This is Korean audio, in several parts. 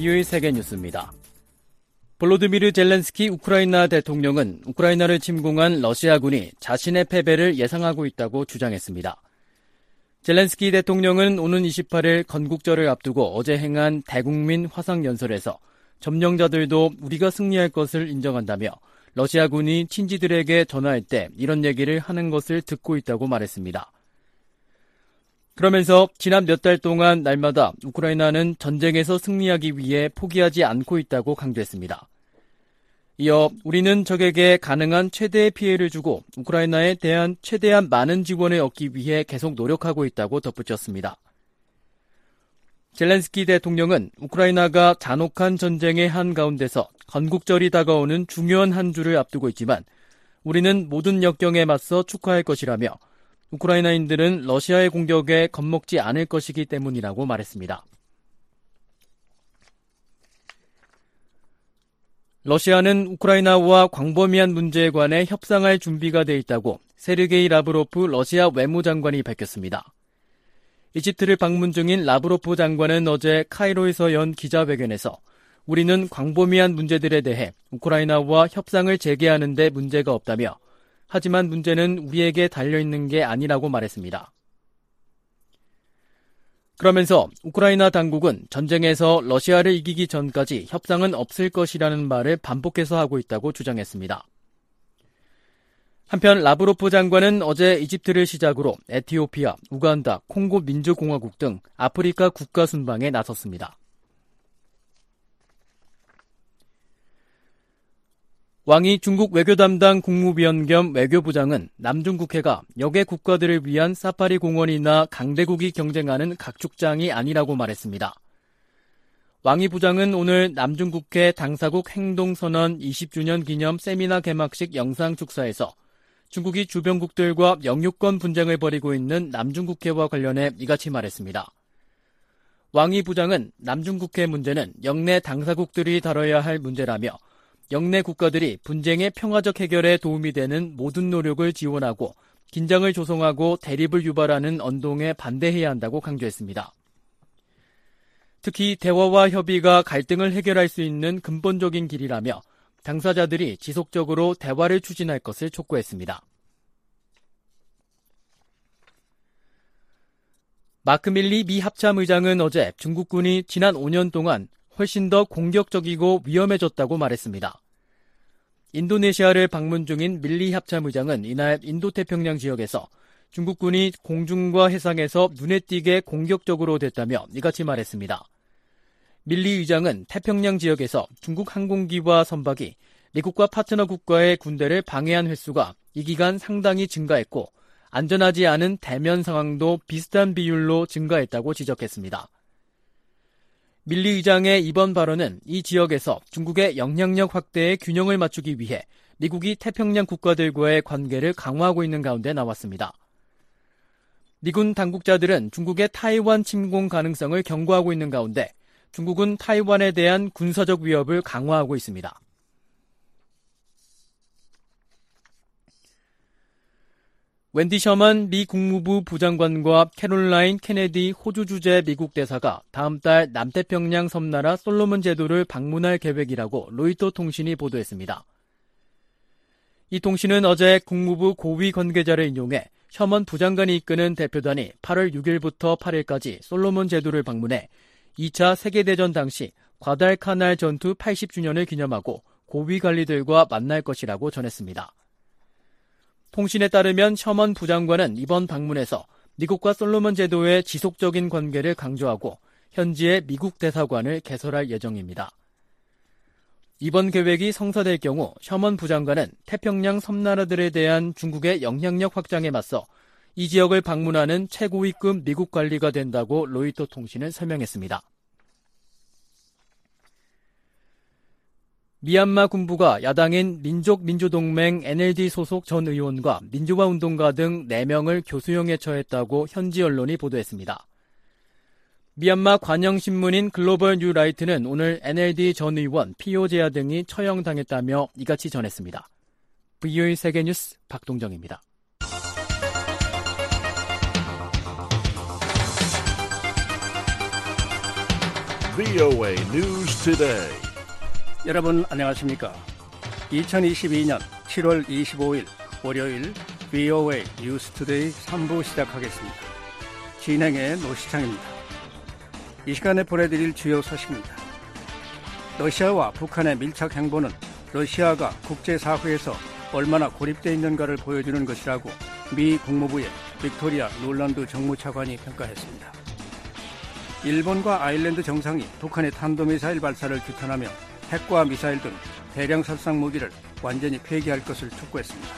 VOA 세계뉴스입니다. 볼로드미르 젤렌스키 우크라이나 대통령은 우크라이나를 침공한 러시아군이 자신의 패배를 예상하고 있다고 주장했습니다. 젤렌스키 대통령은 오는 28일 건국절을 앞두고 어제 행한 대국민 화상연설에서 점령자들도 우리가 승리할 것을 인정한다며 러시아군이 친지들에게 전화할 때 이런 얘기를 하는 것을 듣고 있다고 말했습니다. 그러면서 지난 몇 달 동안 날마다 우크라이나는 전쟁에서 승리하기 위해 포기하지 않고 있다고 강조했습니다. 이어 우리는 적에게 가능한 최대의 피해를 주고 우크라이나에 대한 최대한 많은 지원을 얻기 위해 계속 노력하고 있다고 덧붙였습니다. 젤렌스키 대통령은 우크라이나가 잔혹한 전쟁의 한가운데서 건국절이 다가오는 중요한 한 주를 앞두고 있지만 우리는 모든 역경에 맞서 축하할 것이라며 우크라이나인들은 러시아의 공격에 겁먹지 않을 것이기 때문이라고 말했습니다. 러시아는 우크라이나와 광범위한 문제에 관해 협상할 준비가 돼 있다고 세르게이 라브로프 러시아 외무장관이 밝혔습니다. 이집트를 방문 중인 라브로프 장관은 어제 카이로에서 연 기자회견에서 우리는 광범위한 문제들에 대해 우크라이나와 협상을 재개하는 데 문제가 없다며 하지만 문제는 우리에게 달려있는 게 아니라고 말했습니다. 그러면서 우크라이나 당국은 전쟁에서 러시아를 이기기 전까지 협상은 없을 것이라는 말을 반복해서 하고 있다고 주장했습니다. 한편 라브로프 장관은 어제 이집트를 시작으로 에티오피아, 우간다, 콩고 민주공화국 등 아프리카 국가 순방에 나섰습니다. 왕이 중국 외교 담당 국무위원 겸 외교부장은 남중국해가 역의 국가들을 위한 사파리 공원이나 강대국이 경쟁하는 각축장이 아니라고 말했습니다. 왕이 부장은 오늘 남중국해 당사국 행동선언 20주년 기념 세미나 개막식 영상 축사에서 중국이 주변국들과 영유권 분쟁을 벌이고 있는 남중국해와 관련해 이같이 말했습니다. 왕이 부장은 남중국해 문제는 영내 당사국들이 다뤄야 할 문제라며 영내 국가들이 분쟁의 평화적 해결에 도움이 되는 모든 노력을 지원하고 긴장을 조성하고 대립을 유발하는 언동에 반대해야 한다고 강조했습니다. 특히 대화와 협의가 갈등을 해결할 수 있는 근본적인 길이라며 당사자들이 지속적으로 대화를 추진할 것을 촉구했습니다. 마크 밀리 미 합참의장은 어제 중국군이 지난 5년 동안 훨씬 더 공격적이고 위험해졌다고 말했습니다. 인도네시아를 방문 중인 밀리 합참의장은 이날 인도태평양 지역에서 중국군이 공중과 해상에서 눈에 띄게 공격적으로 됐다며 이같이 말했습니다. 밀리 의장은 태평양 지역에서 중국 항공기와 선박이 미국과 파트너 국가의 군대를 방해한 횟수가 이 기간 상당히 증가했고 안전하지 않은 대면 상황도 비슷한 비율로 증가했다고 지적했습니다. 밀리 의장의 이번 발언은 이 지역에서 중국의 영향력 확대에 균형을 맞추기 위해 미국이 태평양 국가들과의 관계를 강화하고 있는 가운데 나왔습니다. 미군 당국자들은 중국의 타이완 침공 가능성을 경고하고 있는 가운데 중국은 타이완에 대한 군사적 위협을 강화하고 있습니다. 웬디 셔먼 미 국무부 부장관과 캐롤라인 케네디 호주 주재 미국 대사가 다음 달 남태평양 섬나라 솔로몬 제도를 방문할 계획이라고 로이터 통신이 보도했습니다. 이 통신은 어제 국무부 고위 관계자를 인용해 셔먼 부장관이 이끄는 대표단이 8월 6일부터 8일까지 솔로몬 제도를 방문해 2차 세계대전 당시 과달카날 전투 80주년을 기념하고 고위 관리들과 만날 것이라고 전했습니다. 통신에 따르면 셔먼 부장관은 이번 방문에서 미국과 솔로몬 제도의 지속적인 관계를 강조하고 현지의 미국 대사관을 개설할 예정입니다. 이번 계획이 성사될 경우 셔먼 부장관은 태평양 섬나라들에 대한 중국의 영향력 확장에 맞서 이 지역을 방문하는 최고위급 미국 관리가 된다고 로이터 통신은 설명했습니다. 미얀마 군부가 야당인 민족민주동맹 NLD 소속 전 의원과 민주화운동가 등 4명을 교수형에 처했다고 현지 언론이 보도했습니다. 미얀마 관영신문인 글로벌 뉴라이트는 오늘 NLD 전 의원 피오제아 등이 처형당했다며 이같이 전했습니다. VOA 세계뉴스 박동정입니다. VOA News Today. 여러분 안녕하십니까? 2022년 7월 25일 월요일 VOA News Today 3부 시작하겠습니다. 진행의 노시창입니다. 이 시간에 보내드릴 주요 소식입니다. 러시아와 북한의 밀착 행보는 러시아가 국제사회에서 얼마나 고립되어 있는가를 보여주는 것이라고 미 국무부의 빅토리아 놀란드 정무차관이 평가했습니다. 일본과 아일랜드 정상이 북한의 탄도미사일 발사를 규탄하며 핵과 미사일 등 대량 살상 무기를 완전히 폐기할 것을 촉구했습니다.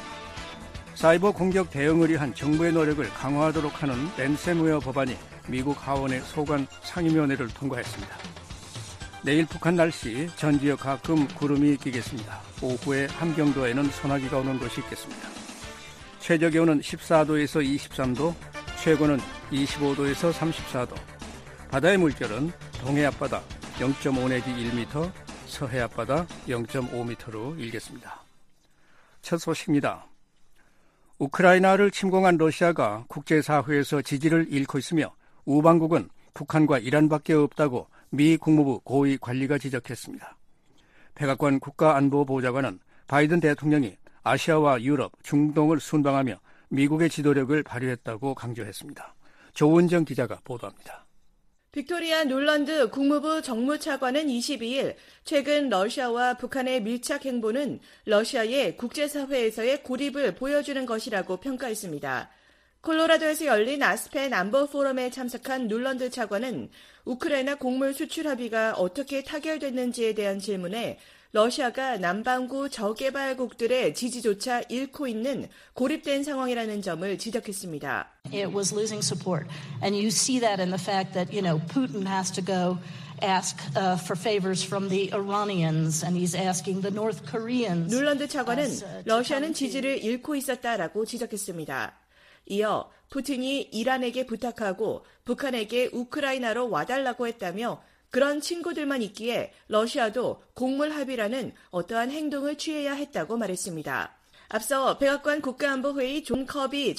사이버 공격 대응을 위한 정부의 노력을 강화하도록 하는 랜섬웨어 법안이 미국 하원의 소관 상임위원회를 통과했습니다. 내일 북한 날씨 전 지역 가끔 구름이 끼겠습니다. 오후에 함경도에는 소나기가 오는 곳이 있겠습니다. 최저기온은 14도에서 23도, 최고는 25도에서 34도. 바다의 물결은 동해 앞바다 0.5 내지 1m, 서해 앞바다 0.5m로 일겠습니다. 첫 소식입니다. 우크라이나를 침공한 러시아가 국제사회에서 지지를 잃고 있으며 우방국은 북한과 이란밖에 없다고 미 국무부 고위 관리가 지적했습니다. 백악관 국가안보보좌관은 바이든 대통령이 아시아와 유럽, 중동을 순방하며 미국의 지도력을 발휘했다고 강조했습니다. 조은정 기자가 보도합니다. 빅토리아 놀란드 국무부 정무차관은 22일 최근 러시아와 북한의 밀착 행보는 러시아의 국제사회에서의 고립을 보여주는 것이라고 평가했습니다. 콜로라도에서 열린 아스펜 안보 포럼에 참석한 놀란드 차관은 우크라이나 곡물 수출 합의가 어떻게 타결됐는지에 대한 질문에 러시아가 남반구 저개발국들의 지지조차 잃고 있는 고립된 상황이라는 점을 지적했습니다. It was losing support, and you see that in the fact that, Putin has to go ask for favors from the Iranians, and he's asking the North Koreans. 놀란드 차관은 러시아는 지지를 잃고 있었다라고 지적했습니다. 이어 푸틴이 이란에게 부탁하고 북한에게 우크라이나로 와달라고 했다며 그런 친구들만 있기에 러시아도 곡물 합의라는 어떠한 행동을 취해야 했다고 말했습니다. 앞서 백악관 국가안보회의 존 커비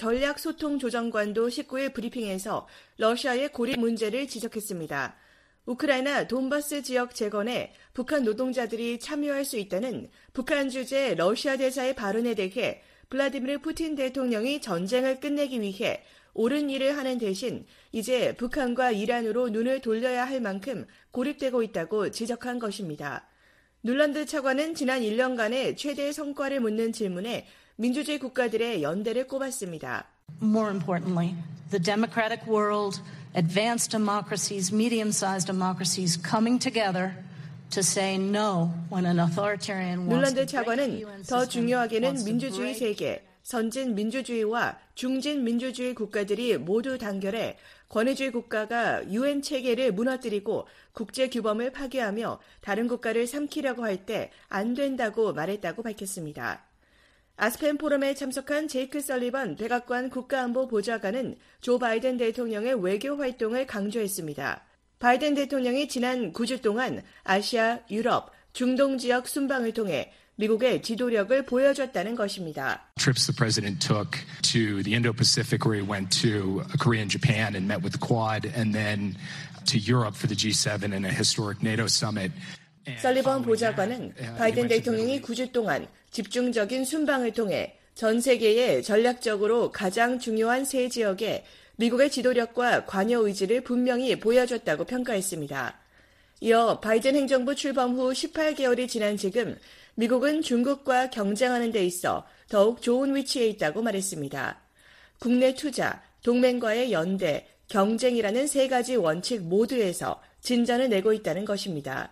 전략소통조정관도 19일 브리핑에서 러시아의 고립 문제를 지적했습니다. 우크라이나 돈바스 지역 재건에 북한 노동자들이 참여할 수 있다는 북한 주재 러시아 대사의 발언에 대해 블라디미르 푸틴 대통령이 전쟁을 끝내기 위해 옳은 일을 하는 대신 이제 북한과 이란으로 눈을 돌려야 할 만큼 고립되고 있다고 지적한 것입니다. 놀란드 차관은 지난 1년간의 최대 성과를 묻는 질문에 민주주의 국가들의 연대를 꼽았습니다. More importantly, the democratic world, advanced democracies, medium-sized democracies coming together to say no when an authoritarian wants to 놀란드 차관은 더 중요하게는 민주주의 세계, 선진 민주주의와 중진 민주주의 국가들이 모두 단결해 권위주의 국가가 유엔 체계를 무너뜨리고 국제 규범을 파괴하며 다른 국가를 삼키려고 할 때 안 된다고 말했다고 밝혔습니다. 아스펜 포럼에 참석한 제이크 설리번 백악관 국가안보보좌관은 조 바이든 대통령의 외교 활동을 강조했습니다. 바이든 대통령이 지난 9주 동안 아시아, 유럽, 중동 지역 순방을 통해 미국의 지도력을 보여줬다는 것입니다. Trips the president took to the Indo-Pacific where he went to Korea and Japan and met with the Quad and then to Europe for the G7 and a historic NATO summit. 설리번 보좌관은 바이든 대통령이 9주 동안 집중적인 순방을 통해 전 세계에 전략적으로 가장 중요한 세 지역에 미국의 지도력과 관여 의지를 분명히 보여줬다고 평가했습니다. 이어 바이든 행정부 출범 후 18개월이 지난 지금 미국은 중국과 경쟁하는 데 있어 더욱 좋은 위치에 있다고 말했습니다. 국내 투자, 동맹과의 연대, 경쟁이라는 세 가지 원칙 모두에서 진전을 내고 있다는 것입니다.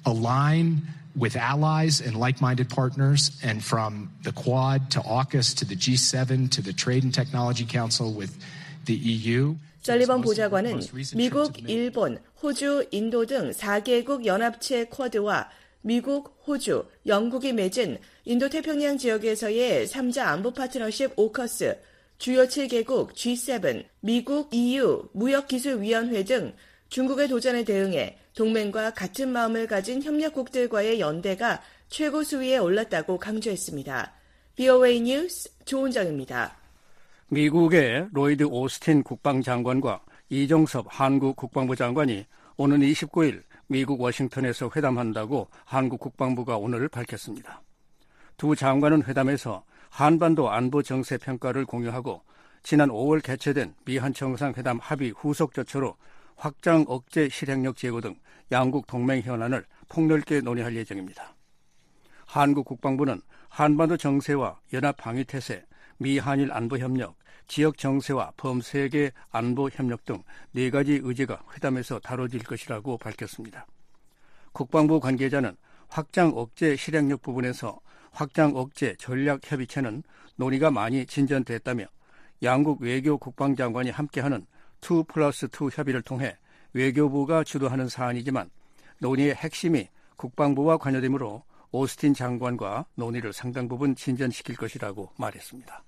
Align with allies and like-minded partners, and from the Quad to AUKUS to the G7 to the Trade and Technology Council with the EU. 설리번 보좌관은 미국, 일본, 호주, 인도 등 4개국 연합체 쿼드와 미국, 호주, 영국이 맺은 인도태평양 지역에서의 3자 안보 파트너십 오커스, 주요 7개국 G7, 미국, EU, 무역기술위원회 등 중국의 도전에 대응해 동맹과 같은 마음을 가진 협력국들과의 연대가 최고 수위에 올랐다고 강조했습니다. VOA 뉴스 조은정입니다. 미국의 로이드 오스틴 국방장관과 이종섭 한국 국방부 장관이 오는 29일 미국 워싱턴에서 회담한다고 한국 국방부가 오늘 밝혔습니다. 두 장관은 회담에서 한반도 안보 정세 평가를 공유하고 지난 5월 개최된 미한 정상회담 합의 후속 조처로 확장 억제 실행력 제고 등 양국 동맹 현안을 폭넓게 논의할 예정입니다. 한국 국방부는 한반도 정세와 연합 방위 태세, 미한일 안보 협력, 지역 정세와 범세계 안보 협력 등 4가지 의제가 회담에서 다뤄질 것이라고 밝혔습니다. 국방부 관계자는 확장 억제 실행력 부분에서 확장 억제 전략협의체는 논의가 많이 진전됐다며 양국 외교 국방장관이 함께하는 2+2 협의를 통해 외교부가 주도하는 사안이지만 논의의 핵심이 국방부와 관여되므로 오스틴 장관과 논의를 상당 부분 진전시킬 것이라고 말했습니다.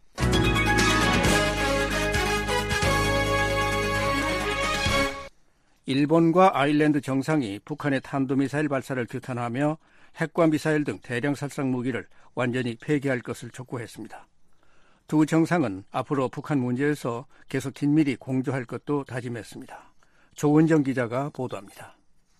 일본과 아일랜드 정상이 북한의 탄도미사일 발사를 규탄하며 핵과 미사일 등 대량 살상 무기를 완전히 폐기할 것을 촉구했습니다. 두 정상은 앞으로 북한 문제에서 계속 긴밀히 공조할 것도 다짐했습니다. 조은정 기자가 보도합니다.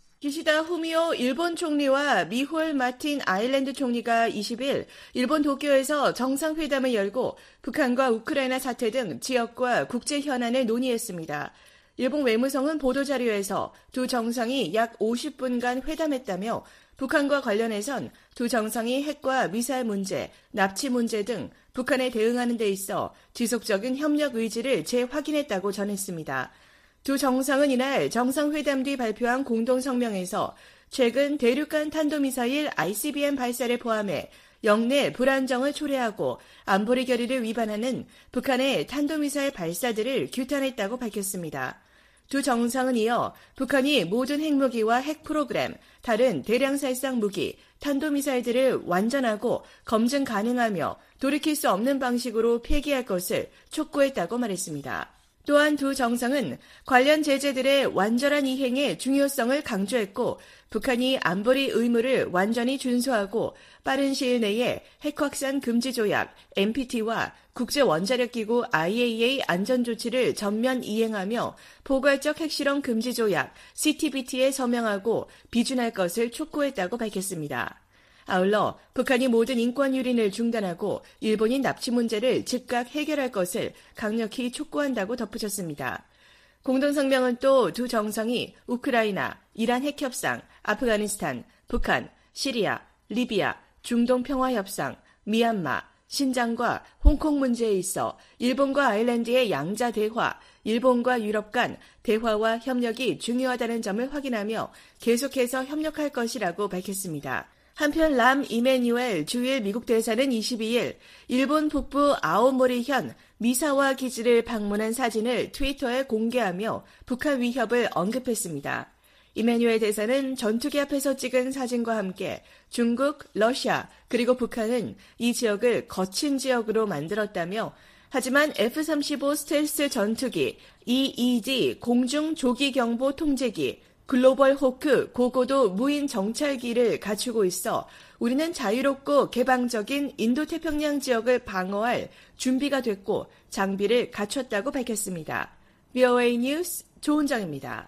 기시다 후미오 일본 총리와 미홀 마틴 아일랜드 총리가 20일 일본 도쿄에서 정상회담을 열고 북한과 우크라이나 사태 등 지역과 국제 현안을 논의했습니다. 일본 외무성은 보도자료에서 두 정상이 약 50분간 회담했다며 북한과 관련해선 두 정상이 핵과 미사일 문제, 납치 문제 등 북한에 대응하는 데 있어 지속적인 협력 의지를 재확인했다고 전했습니다. 두 정상은 이날 정상회담 뒤 발표한 공동성명에서 최근 대륙간 탄도미사일 ICBM 발사를 포함해 영내 불안정을 초래하고 안보리 결의를 위반하는 북한의 탄도미사일 발사들을 규탄했다고 밝혔습니다. 두 정상은 이어 북한이 모든 핵무기와 핵 프로그램, 다른 대량살상 무기, 탄도미사일들을 완전하고 검증 가능하며 돌이킬 수 없는 방식으로 폐기할 것을 촉구했다고 말했습니다. 또한 두 정상은 관련 제재들의 완전한 이행의 중요성을 강조했고 북한이 안보리 의무를 완전히 준수하고 빠른 시일 내에 핵확산 금지 조약 NPT와 국제원자력기구 IAEA 안전조치를 전면 이행하며 포괄적 핵실험 금지 조약 CTBT에 서명하고 비준할 것을 촉구했다고 밝혔습니다. 아울러 북한이 모든 인권 유린을 중단하고 일본인 납치 문제를 즉각 해결할 것을 강력히 촉구한다고 덧붙였습니다. 공동성명은 또 두 정상이 우크라이나, 이란 핵협상, 아프가니스탄, 북한, 시리아, 리비아, 중동 평화협상, 미얀마, 신장과 홍콩 문제에 있어 일본과 아일랜드의 양자 대화, 일본과 유럽 간 대화와 협력이 중요하다는 점을 확인하며 계속해서 협력할 것이라고 밝혔습니다. 한편 람 이메뉴엘 주일 미국 대사는 22일 일본 북부 아오모리현 미사와 기지를 방문한 사진을 트위터에 공개하며 북한 위협을 언급했습니다. 이메뉴엘 대사는 전투기 앞에서 찍은 사진과 함께 중국, 러시아, 그리고 북한은 이 지역을 거친 지역으로 만들었다며 하지만 F-35 스텔스 전투기, EED 공중 조기 경보 통제기, 글로벌 호크 고고도 무인 정찰기를 갖추고 있어 우리는 자유롭고 개방적인 인도태평양 지역을 방어할 준비가 됐고 장비를 갖췄다고 밝혔습니다. VOA 뉴스 조은정입니다.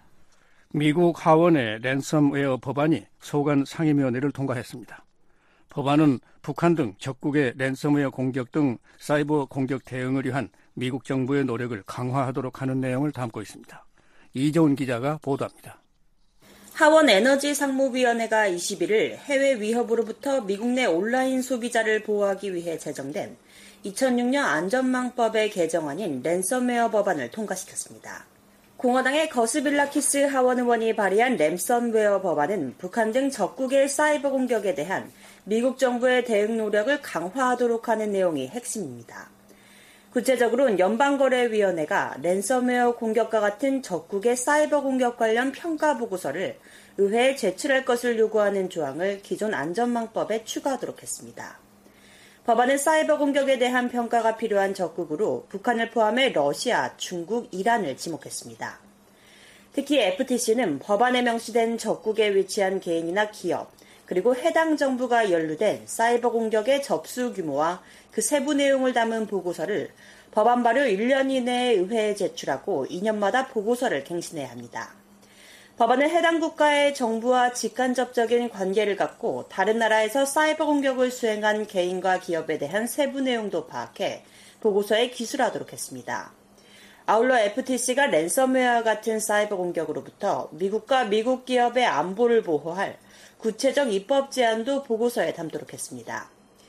미국 하원의 랜섬웨어 법안이 소관 상임위원회를 통과했습니다. 법안은 북한 등 적국의 랜섬웨어 공격 등 사이버 공격 대응을 위한 미국 정부의 노력을 강화하도록 하는 내용을 담고 있습니다. 이재훈 기자가 보도합니다. 하원 에너지상무위원회가 21일 해외 위협으로부터 미국 내 온라인 소비자를 보호하기 위해 제정된 2006년 안전망법의 개정안인 랜섬웨어 법안을 통과시켰습니다. 공화당의 거스빌라키스 하원 의원이 발의한 랜섬웨어 법안은 북한 등 적국의 사이버 공격에 대한 미국 정부의 대응 노력을 강화하도록 하는 내용이 핵심입니다. 구체적으로는 연방거래위원회가 랜섬웨어 공격과 같은 적국의 사이버 공격 관련 평가 보고서를 의회에 제출할 것을 요구하는 조항을 기존 안전망법에 추가하도록 했습니다. 법안은 사이버 공격에 대한 평가가 필요한 적국으로 북한을 포함해 러시아, 중국, 이란을 지목했습니다. 특히 FTC는 법안에 명시된 적국에 위치한 개인이나 기업, 그리고 해당 정부가 연루된 사이버 공격의 접수 규모와 그 세부 내용을 담은 보고서를 법안 발의 1년 이내에 의회에 제출하고 2년마다 보고서를 갱신해야 합니다. 법안은 해당 국가의 정부와 직간접적인 관계를 갖고 다른 나라에서 사이버 공격을 수행한 개인과 기업에 대한 세부 내용도 파악해 보고서에 기술하도록 했습니다. 아울러 FTC가 랜섬웨어와 같은 사이버 공격으로부터 미국과 미국 기업의 안보를 보호할 구체적 입법 제안도 보고서에 담도록 했습니다.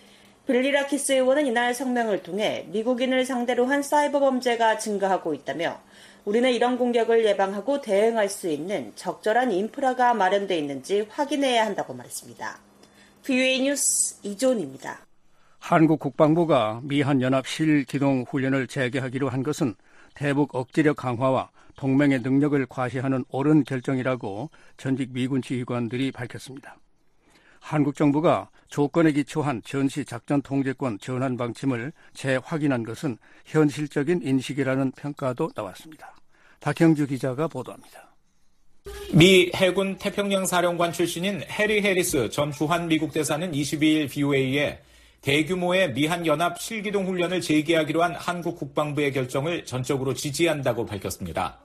빌리라키스 의원은 이날 성명을 통해 미국인을 상대로 한 사이버 범죄가 증가하고 있다며 우리는 이런 공격을 예방하고 대응할 수 있는 적절한 인프라가 마련되어 있는지 확인해야 한다고 말했습니다. VOA 뉴스 이존입니다. 한국 국방부가 미한연합 실기동 훈련을 재개하기로 한 것은 대북 억지력 강화와 동맹의 능력을 과시하는 옳은 결정이라고 전직 미군 지휘관들이 밝혔습니다. 한국 정부가 조건에 기초한 전시 작전 통제권 전환 방침을 재확인한 것은 현실적인 인식이라는 평가도 나왔습니다. 박형주 기자가 보도합니다. 미 해군 태평양 사령관 출신인 해리 해리스 전 주한 미국 대사는 22일 VOA에 대규모의 미한연합 실기동 훈련을 재개하기로 한 한국 국방부의 결정을 전적으로 지지한다고 밝혔습니다.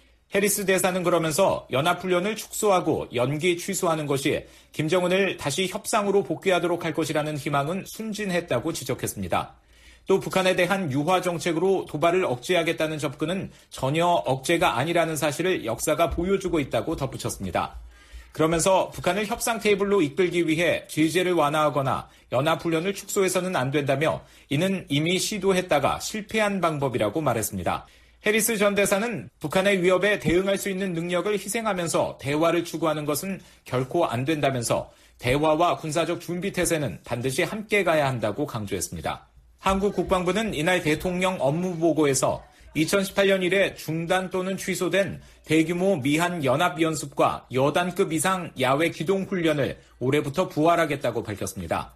해리스 대사는 그러면서 연합훈련을 축소하고 연기 취소하는 것이 김정은을 다시 협상으로 복귀하도록 할 것이라는 희망은 순진했다고 지적했습니다. 또 북한에 대한 유화 정책으로 도발을 억제하겠다는 접근은 전혀 억제가 아니라는 사실을 역사가 보여주고 있다고 덧붙였습니다. 그러면서 북한을 협상 테이블로 이끌기 위해 제재를 완화하거나 연합훈련을 축소해서는 안 된다며 이는 이미 시도했다가 실패한 방법이라고 말했습니다. 해리스 전 대사는 북한의 위협에 대응할 수 있는 능력을 희생하면서 대화를 추구하는 것은 결코 안 된다면서 대화와 군사적 준비 태세는 반드시 함께 가야 한다고 강조했습니다. 한국 국방부는 이날 대통령 업무보고에서 2018년 이래 중단 또는 취소된 대규모 미한 연합연습과 여단급 이상 야외 기동훈련을 올해부터 부활하겠다고 밝혔습니다.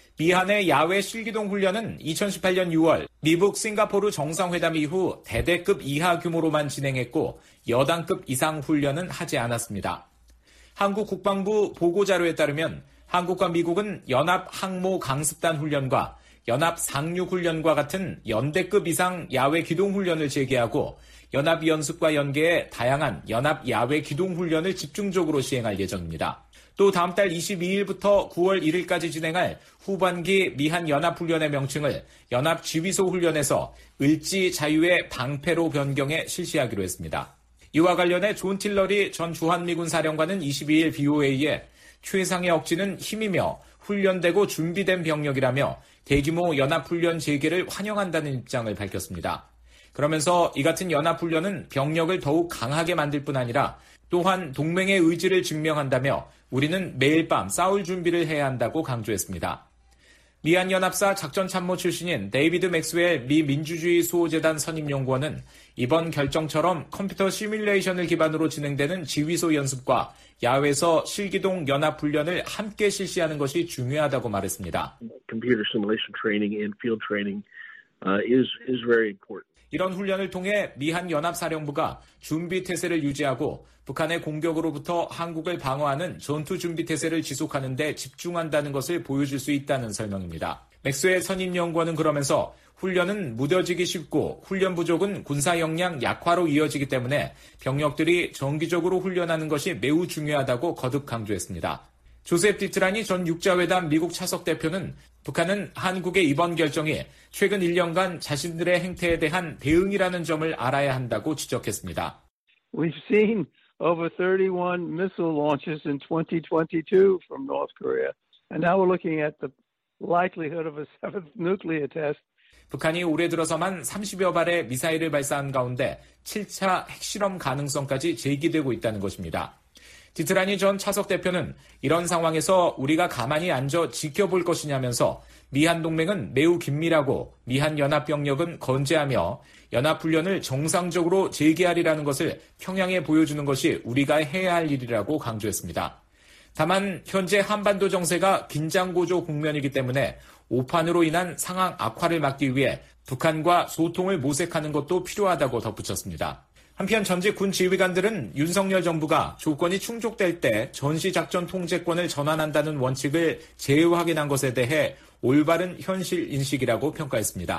미한의 야외 실기동 훈련은 2018년 6월 미국 싱가포르 정상회담 이후 대대급 이하 규모로만 진행했고 여단급 이상 훈련은 하지 않았습니다. 한국 국방부 보고자료에 따르면 한국과 미국은 연합 항모 강습단 훈련과 연합 상륙 훈련과 같은 연대급 이상 야외 기동 훈련을 재개하고 연합 연습과 연계해 다양한 연합 야외 기동 훈련을 집중적으로 시행할 예정입니다. 또 다음 달 22일부터 9월 1일까지 진행할 후반기 미한 연합훈련의 명칭을 연합지휘소 훈련에서 을지 자유의 방패로 변경해 실시하기로 했습니다. 이와 관련해 존 틸러리 전 주한미군 사령관은 22일 VOA에 최상의 억지는 힘이며 훈련되고 준비된 병력이라며 대규모 연합훈련 재개를 환영한다는 입장을 밝혔습니다. 그러면서 이 같은 연합훈련은 병력을 더욱 강하게 만들 뿐 아니라 또한 동맹의 의지를 증명한다며 우리는 매일 밤 싸울 준비를 해야 한다고 강조했습니다. 미한연합사 작전참모 출신인 데이비드 맥스웰 미 민주주의 수호재단 선임연구원은 이번 결정처럼 컴퓨터 시뮬레이션을 기반으로 진행되는 지휘소 연습과 야외에서 실기동 연합훈련을 함께 실시하는 것이 중요하다고 말했습니다. Computer simulation training and field training is very important. 이런 훈련을 통해 미한연합사령부가 준비태세를 유지하고 북한의 공격으로부터 한국을 방어하는 전투준비태세를 지속하는 데 집중한다는 것을 보여줄 수 있다는 설명입니다. 맥스웰 선임연구원은 그러면서 훈련은 무뎌지기 쉽고 훈련 부족은 군사 역량 약화로 이어지기 때문에 병력들이 정기적으로 훈련하는 것이 매우 중요하다고 거듭 강조했습니다. 조셉 디트라니 전 육자회담 미국 차석 대표는 북한은 한국의 이번 결정이 최근 1년간 자신들의 행태에 대한 대응이라는 점을 알아야 한다고 지적했습니다. We've seen over 31 missile launches in 2022 from North Korea, and now we're looking at the likelihood of a seventh nuclear test. 북한이 올해 들어서만 30여 발의 미사일을 발사한 가운데 7차 핵실험 가능성까지 제기되고 있다는 것입니다. 디트라니 전 차석 대표는 이런 상황에서 우리가 가만히 앉아 지켜볼 것이냐면서 미한 동맹은 매우 긴밀하고 미한 연합병력은 건재하며 연합훈련을 정상적으로 재개하리라는 것을 평양에 보여주는 것이 우리가 해야 할 일이라고 강조했습니다. 다만 현재 한반도 정세가 긴장고조 국면이기 때문에 오판으로 인한 상황 악화를 막기 위해 북한과 소통을 모색하는 것도 필요하다고 덧붙였습니다. 한편 전직 군 지휘관들은 윤석열 정부가 조건이 충족될 때 전시작전 통제권을 전환한다는 원칙을 재확인한 것에 대해 올바른 현실 인식이라고 평가했습니다.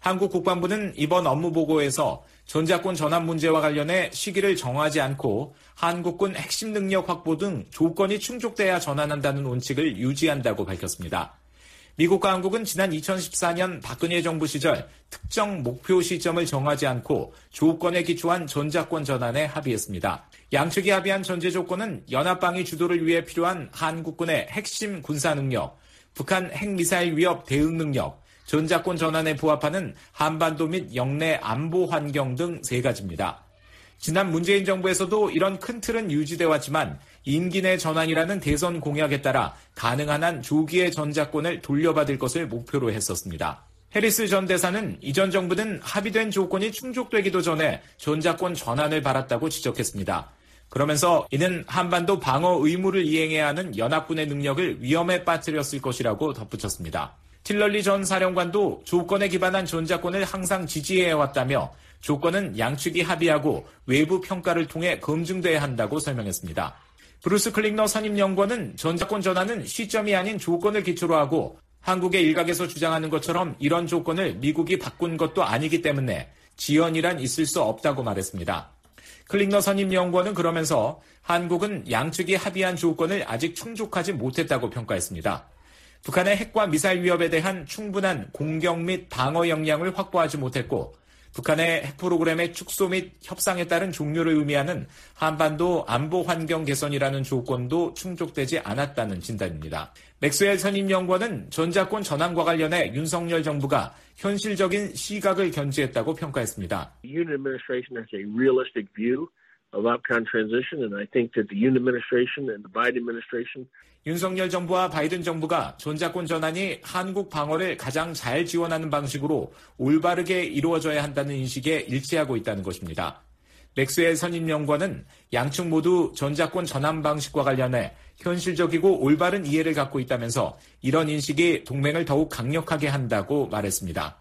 한국 국방부는 이번 업무 보고에서 전자권 전환 문제와 관련해 시기를 정하지 않고 한국군 핵심 능력 확보 등 조건이 충족돼야 전환한다는 원칙을 유지한다고 밝혔습니다. 미국과 한국은 지난 2014년 박근혜 정부 시절 특정 목표 시점을 정하지 않고 조건에 기초한 전자권 전환에 합의했습니다. 양측이 합의한 전제 조건은 연합방위 주도를 위해 필요한 한국군의 핵심 군사 능력, 북한 핵미사일 위협 대응 능력, 전자권 전환에 부합하는 한반도 및 영내 안보 환경 등 3가지입니다. 지난 문재인 정부에서도 이런 큰 틀은 유지돼 왔지만 임기 내 전환이라는 대선 공약에 따라 가능한 한 조기에 전자권을 돌려받을 것을 목표로 했었습니다. 해리스 전 대사는 이전 정부는 합의된 조건이 충족되기도 전에 전자권 전환을 바랐다고 지적했습니다. 그러면서 이는 한반도 방어 의무를 이행해야 하는 연합군의 능력을 위험에 빠뜨렸을 것이라고 덧붙였습니다. 틸럴리 전 사령관도 조건에 기반한 전자권을 항상 지지해왔다며 조건은 양측이 합의하고 외부 평가를 통해 검증돼야 한다고 설명했습니다. 브루스 클링너 선임연구원은 전자권 전환은 시점이 아닌 조건을 기초로 하고 한국의 일각에서 주장하는 것처럼 이런 조건을 미국이 바꾼 것도 아니기 때문에 지연이란 있을 수 없다고 말했습니다. 클링너 선임연구원은 그러면서 한국은 양측이 합의한 조건을 아직 충족하지 못했다고 평가했습니다. 북한의 핵과 미사일 위협에 대한 충분한 공격 및 방어 역량을 확보하지 못했고 북한의 핵 프로그램의 축소 및 협상에 따른 종료를 의미하는 한반도 안보 환경 개선이라는 조건도 충족되지 않았다는 진단입니다. 맥스웰 선임연구원은 전자권 전환과 관련해 윤석열 정부가 현실적인 시각을 견지했다고 평가했습니다. The Yoon administration has a realistic view of Afghan transition, and I think that the Yoon administration and the Biden administration 윤석열 정부와 바이든 정부가 전자권 전환이 한국 방어를 가장 잘 지원하는 방식으로 올바르게 이루어져야 한다는 인식에 일치하고 있다는 것입니다. 맥스웰 선임연구원은 양측 모두 전자권 전환 방식과 관련해 현실적이고 올바른 이해를 갖고 있다면서 이런 인식이 동맹을 더욱 강력하게 한다고 말했습니다.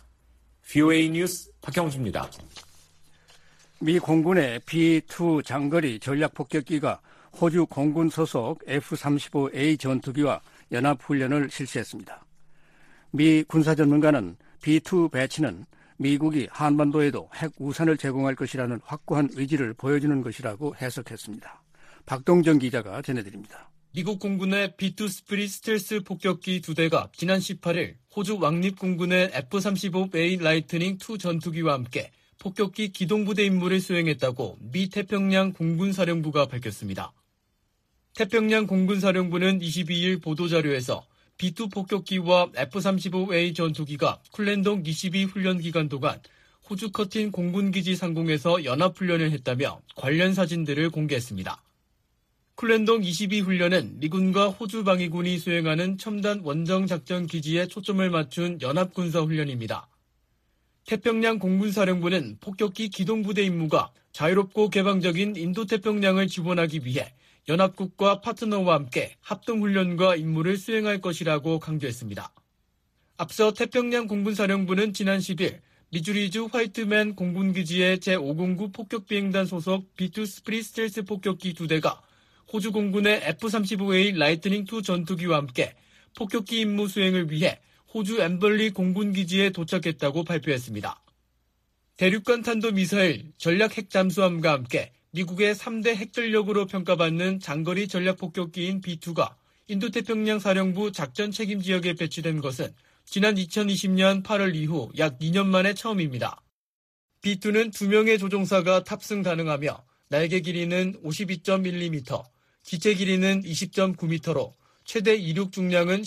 VOA 뉴스 박형주입니다. 미 공군의 B-2 장거리 전략폭격기가 호주 공군 소속 F-35A 전투기와 연합훈련을 실시했습니다. 미 군사 전문가는 B-2 배치는 미국이 한반도에도 핵 우산을 제공할 것이라는 확고한 의지를 보여주는 것이라고 해석했습니다. 박동정 기자가 전해드립니다. 미국 공군의 B-2 스프릿 스텔스 폭격기 2대가 지난 18일 호주 왕립공군의 F-35A 라이트닝 2 전투기와 함께 폭격기 기동부대 임무를 수행했다고 미 태평양 공군사령부가 밝혔습니다. 태평양 공군사령부는 22일 보도자료에서 B-2 폭격기와 F-35A 전투기가 쿨랜동 22 훈련 기간 동안 호주 커틴 공군기지 상공에서 연합훈련을 했다며 관련 사진들을 공개했습니다. 쿨랜동 22 훈련은 미군과 호주 방위군이 수행하는 첨단 원정작전 기지에 초점을 맞춘 연합군사훈련입니다. 태평양 공군사령부는 폭격기 기동부대 임무가 자유롭고 개방적인 인도태평양을 지원하기 위해 연합국과 파트너와 함께 합동훈련과 임무를 수행할 것이라고 강조했습니다. 앞서 태평양 공군사령부는 지난 10일 미주리주 화이트맨 공군기지의 제509 폭격비행단 소속 B-2 스프릿 스텔스 폭격기 2대가 호주 공군의 F-35A 라이트닝 2 전투기와 함께 폭격기 임무 수행을 위해 호주 엠벌리 공군기지에 도착했다고 발표했습니다. 대륙간 탄도미사일, 전략 핵 잠수함과 함께 미국의 3대 핵전력으로 평가받는 장거리 전략폭격기인 B-2가 인도태평양 사령부 작전 책임 지역에 배치된 것은 지난 2020년 8월 이후 약 2년 만에 처음입니다. B-2는 2명의 조종사가 탑승 가능하며 날개 길이는 52.1mm, 기체 길이는 20.9m로 최대 이륙 중량은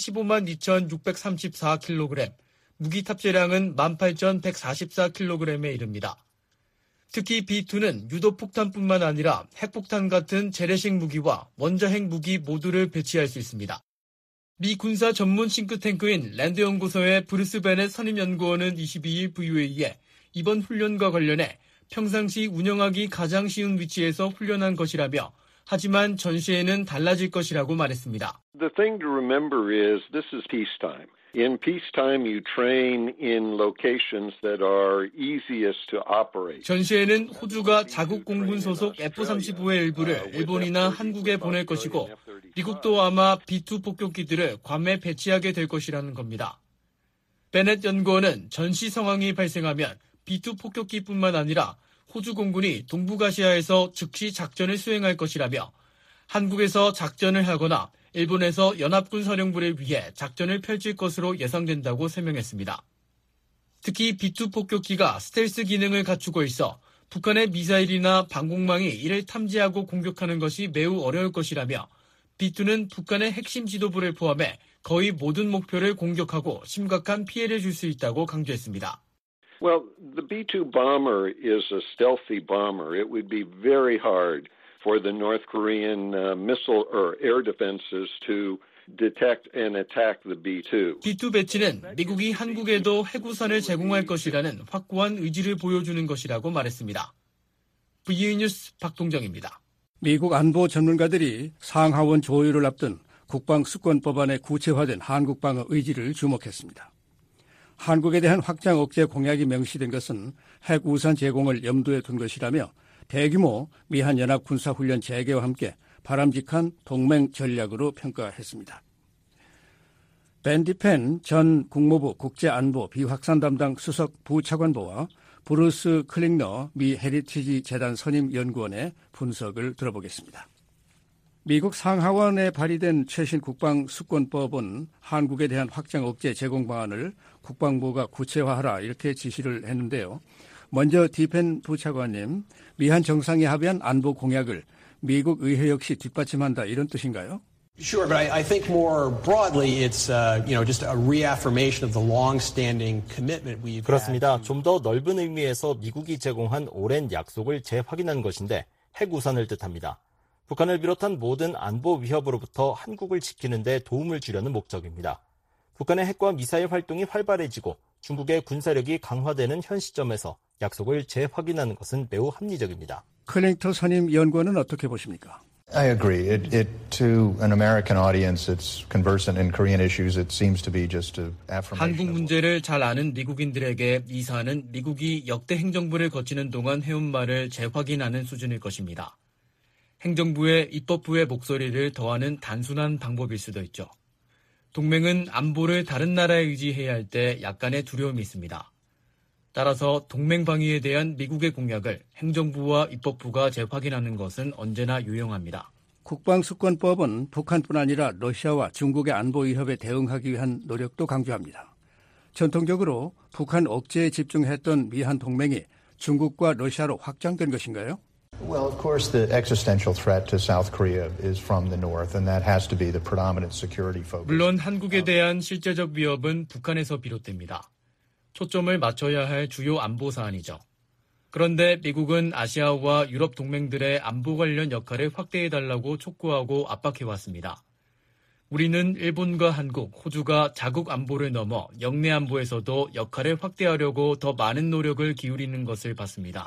152,634kg, 무기 탑재량은 18,144kg에 이릅니다. 특히 B-2는 유도폭탄뿐만 아니라 핵폭탄 같은 재래식 무기와 원자핵 무기 모두를 배치할 수 있습니다. 미 군사 전문 싱크탱크인 랜드연구소의 브루스 베넷 선임연구원은 22일 VOA에 이번 훈련과 관련해 평상시 운영하기 가장 쉬운 위치에서 훈련한 것이라며 하지만 전시에는 달라질 것이라고 말했습니다. The thing to remember is this is peacetime. In peacetime, you train in locations that are easiest to operate. 전시에는 호주가 자국 공군 소속 F-35의 일부를 일본이나 한국에 보낼 것이고 미국도 아마 B-2 폭격기들을 괌에 배치하게 될 것이라는 겁니다. 베넷 연구원은 전시 상황이 발생하면 B2 폭격기뿐만 아니라 호주 공군이 동북아시아에서 즉시 작전을 수행할 것이라며 한국에서 작전을 하거나 일본에서 연합군 사령부를 위해 작전을 펼칠 것으로 예상된다고 설명했습니다. 특히 B2 폭격기가 스텔스 기능을 갖추고 있어 북한의 미사일이나 방공망이 이를 탐지하고 공격하는 것이 매우 어려울 것이라며 B2는 북한의 핵심 지도부를 포함해 거의 모든 목표를 공격하고 심각한 피해를 줄 수 있다고 강조했습니다. Well, the B-2 bomber is a stealthy bomber. It would be very hard for the North Korean missile or air defenses to detect and attack the B-2. B-2 배치는 미국이 한국에도 해구산을 제공할 것이라는 확고한 의지를 보여주는 것이라고 말했습니다. VA 뉴스 박동정입니다. 미국 안보 전문가들이 상하원 조율을 앞둔 국방수권법안에 구체화된 한국 방어 의지를 주목했습니다. 한국에 대한 확장 억제 공약이 명시된 것은 핵 우산 제공을 염두에 둔 것이라며 대규모 미한 연합 군사훈련 재개와 함께 바람직한 동맹 전략으로 평가했습니다. 밴디펜 전 국무부 국제안보 비확산 담당 수석 부차관보와 브루스 클링너 미 헤리티지 재단 선임 연구원의 분석을 들어보겠습니다. 미국 상하원에 발의된 최신 국방수권법은 한국에 대한 확장 억제 제공 방안을 국방부가 구체화하라 이렇게 지시를 했는데요. 먼저 디펜 부차관님, 미한 정상이 합의한 안보 공약을 미국 의회 역시 뒷받침한다 이런 뜻인가요? Sure, but I think more broadly it's just a reaffirmation of the long-standing commitment we've had. 그렇습니다. 좀 더 넓은 의미에서 미국이 제공한 오랜 약속을 재확인한 것인데 핵 우산을 뜻합니다. 북한을 비롯한 모든 안보 위협으로부터 한국을 지키는 데 도움을 주려는 목적입니다. 북한의 핵과 미사일 활동이 활발해지고 중국의 군사력이 강화되는 현 시점에서 약속을 재확인하는 것은 매우 합리적입니다. 클링터 선임 연구원은 어떻게 보십니까? I agree. To an American audience, it's conversant in Korean issues. It seems to be just an affirmation. 한국 문제를 잘 아는 미국인들에게 이 사안은 미국이 역대 행정부를 거치는 동안 해온 말을 재확인하는 수준일 것입니다. 행정부의 입법부의 목소리를 더하는 단순한 방법일 수도 있죠. 동맹은 안보를 다른 나라에 의지해야 할 때 약간의 두려움이 있습니다. 따라서 동맹 방위에 대한 미국의 공약을 행정부와 입법부가 재확인하는 것은 언제나 유용합니다. 국방수권법은 북한뿐 아니라 러시아와 중국의 안보 위협에 대응하기 위한 노력도 강조합니다. 전통적으로 북한 억제에 집중했던 미한 동맹이 중국과 러시아로 확장된 것인가요? Well, of course, the existential threat to South Korea is from the north, and that has to be the predominant security focus. 물론 한국에 대한 실제적 위협은 북한에서 비롯됩니다. 초점을 맞춰야 할 주요 안보 사안이죠. 그런데 미국은 아시아와 유럽 동맹들의 안보 관련 역할을 확대해달라고 촉구하고 압박해왔습니다. 우리는 일본과 한국, 호주가 자국 안보를 넘어 영내 안보에서도 역할을 확대하려고 더 많은 노력을 기울이는 것을 봤습니다.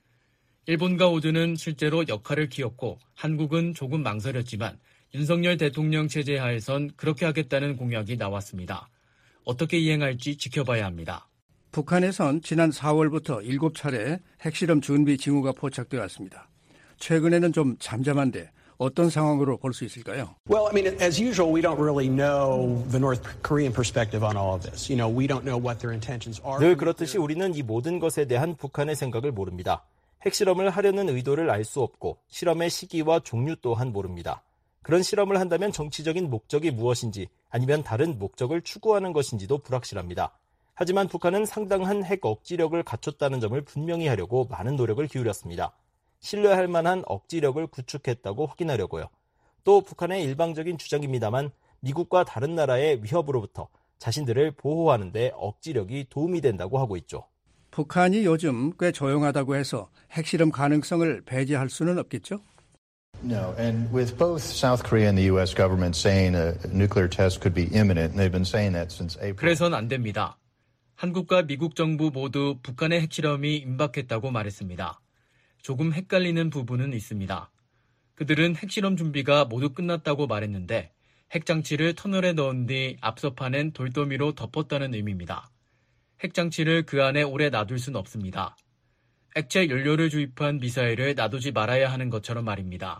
일본과 호주는 실제로 역할을 키웠고 한국은 조금 망설였지만 윤석열 대통령 체제 하에선 그렇게 하겠다는 공약이 나왔습니다. 어떻게 이행할지 지켜봐야 합니다. 북한에선 지난 4월부터 7차례 핵실험 준비 징후가 포착되어 왔습니다. 최근에는 좀 잠잠한데 어떤 상황으로 볼 수 있을까요? Well, I mean, as usual, we don't really know the North Korean perspective on all of this. We don't know what their intentions are. 늘 그렇듯이 우리는 이 모든 것에 대한 북한의 생각을 모릅니다. 핵실험을 하려는 의도를 알 수 없고 실험의 시기와 종류 또한 모릅니다. 그런 실험을 한다면 정치적인 목적이 무엇인지 아니면 다른 목적을 추구하는 것인지도 불확실합니다. 하지만 북한은 상당한 핵 억지력을 갖췄다는 점을 분명히 하려고 많은 노력을 기울였습니다. 신뢰할 만한 억지력을 구축했다고 확인하려고요. 또 북한의 일방적인 주장입니다만 미국과 다른 나라의 위협으로부터 자신들을 보호하는 데 억지력이 도움이 된다고 하고 있죠. 북한이 요즘 꽤 조용하다고 해서 핵실험 가능성을 배제할 수는 없겠죠? No, and with both South Korea and the U.S. government saying a nuclear test could be imminent, and they've been saying that since April. 그래선 안 됩니다. 한국과 미국 정부 모두 북한의 핵실험이 임박했다고 말했습니다. 조금 헷갈리는 부분은 있습니다. 그들은 핵실험 준비가 모두 끝났다고 말했는데 핵장치를 터널에 넣은 뒤 앞서 파낸 돌더미로 덮었다는 의미입니다. 핵장치를 그 안에 오래 놔둘 순 없습니다. 액체 연료를 주입한 미사일을 놔두지 말아야 하는 것처럼 말입니다.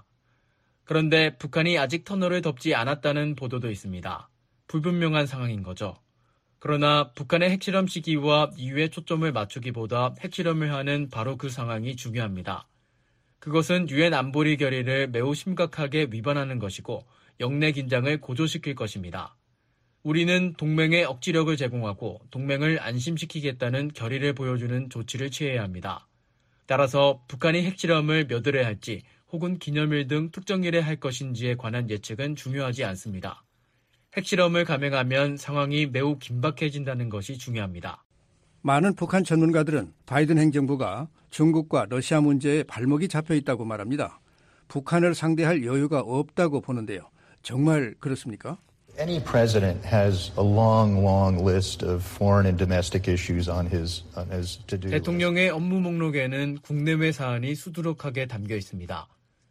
그런데 북한이 아직 터널을 덮지 않았다는 보도도 있습니다. 불분명한 상황인 거죠. 그러나 북한의 핵실험 시기와 이유에 초점을 맞추기보다 핵실험을 하는 바로 그 상황이 중요합니다. 그것은 유엔 안보리 결의를 매우 심각하게 위반하는 것이고 영내 긴장을 고조시킬 것입니다. 우리는 동맹에 억지력을 제공하고 동맹을 안심시키겠다는 결의를 보여주는 조치를 취해야 합니다. 따라서 북한이 핵실험을 몇 월에 할지 혹은 기념일 등 특정일에 할 것인지에 관한 예측은 중요하지 않습니다. 핵실험을 감행하면 상황이 매우 긴박해진다는 것이 중요합니다. 많은 북한 전문가들은 바이든 행정부가 중국과 러시아 문제에 발목이 잡혀 있다고 말합니다. 북한을 상대할 여유가 없다고 보는데요. 정말 그렇습니까? Any president has a long list of foreign and domestic issues on his to-do list. 대통령의 업무 목록에는 국내외 사안이 수두룩하게 담겨 있습니다.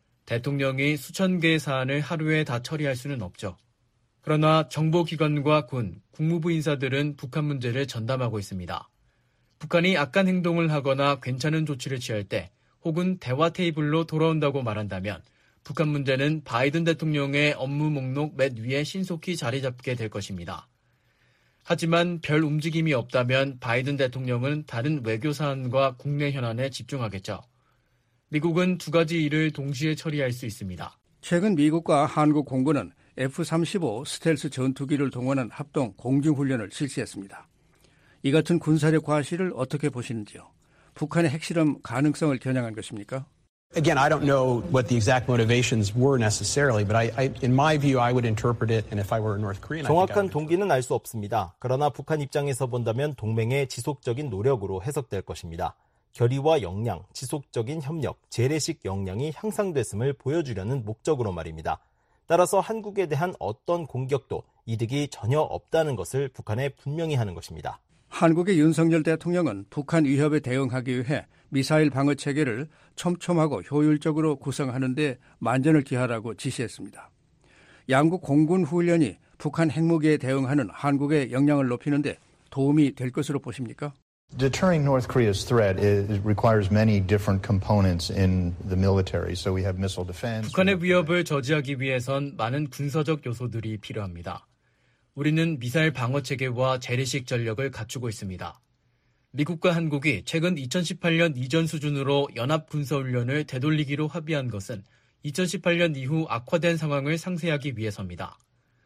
대통령이 수천 개의 사안을 하루에 다 처리할 수는 없죠. 그러나 정보기관과 군, 국무부 인사들은 북한 문제를 전담하고 있습니다. 북한이 악한 행동을 하거나 괜찮은 조치를 취할 때 혹은 대화 테이블로 돌아온다고 말한다면 북한 문제는 바이든 대통령의 업무 목록 맨 위에 신속히 자리 잡게 될 것입니다. 하지만 별 움직임이 없다면 바이든 대통령은 다른 외교 사안과 국내 현안에 집중하겠죠. 미국은 두 가지 일을 동시에 처리할 수 있습니다. 최근 미국과 한국 공군은 F-35 스텔스 전투기를 동원한 합동 공중훈련을 실시했습니다. 이 같은 군사력 과시를 어떻게 보시는지요? 북한의 핵실험 가능성을 겨냥한 것입니까? Again, I don't know what the exact motivations were necessarily, but in my view, I would interpret it, and if I were North Korean, 정확한 동기는 알 수 없습니다. 그러나 북한 입장에서 본다면 동맹의 지속적인 노력으로 해석될 것입니다. 결의와 역량, 지속적인 협력, 재래식 역량이 향상됐음을 보여주려는 목적으로 말입니다. 따라서 한국에 대한 어떤 공격도 이득이 전혀 없다는 것을 북한에 분명히 하는 것입니다. 한국의 윤석열 대통령은 북한 위협에 대응하기 위해 미사일 방어 체계를 촘촘하고 효율적으로 구성하는 데 만전을 기하라고 지시했습니다. 양국 공군 훈련이 북한 핵무기에 대응하는 한국의 역량을 높이는 데 도움이 될 것으로 보십니까? Deterring North Korea's threat requires many different components in the military. So we have missile defense. 북한의 위협을 저지하기 위해선 많은 군사적 요소들이 필요합니다. 우리는 미사일 방어 체계와 재래식 전력을 갖추고 있습니다. 미국과 한국이 최근 2018년 이전 수준으로 연합 군사훈련을 되돌리기로 합의한 것은 2018년 이후 악화된 상황을 상쇄하기 위해서입니다.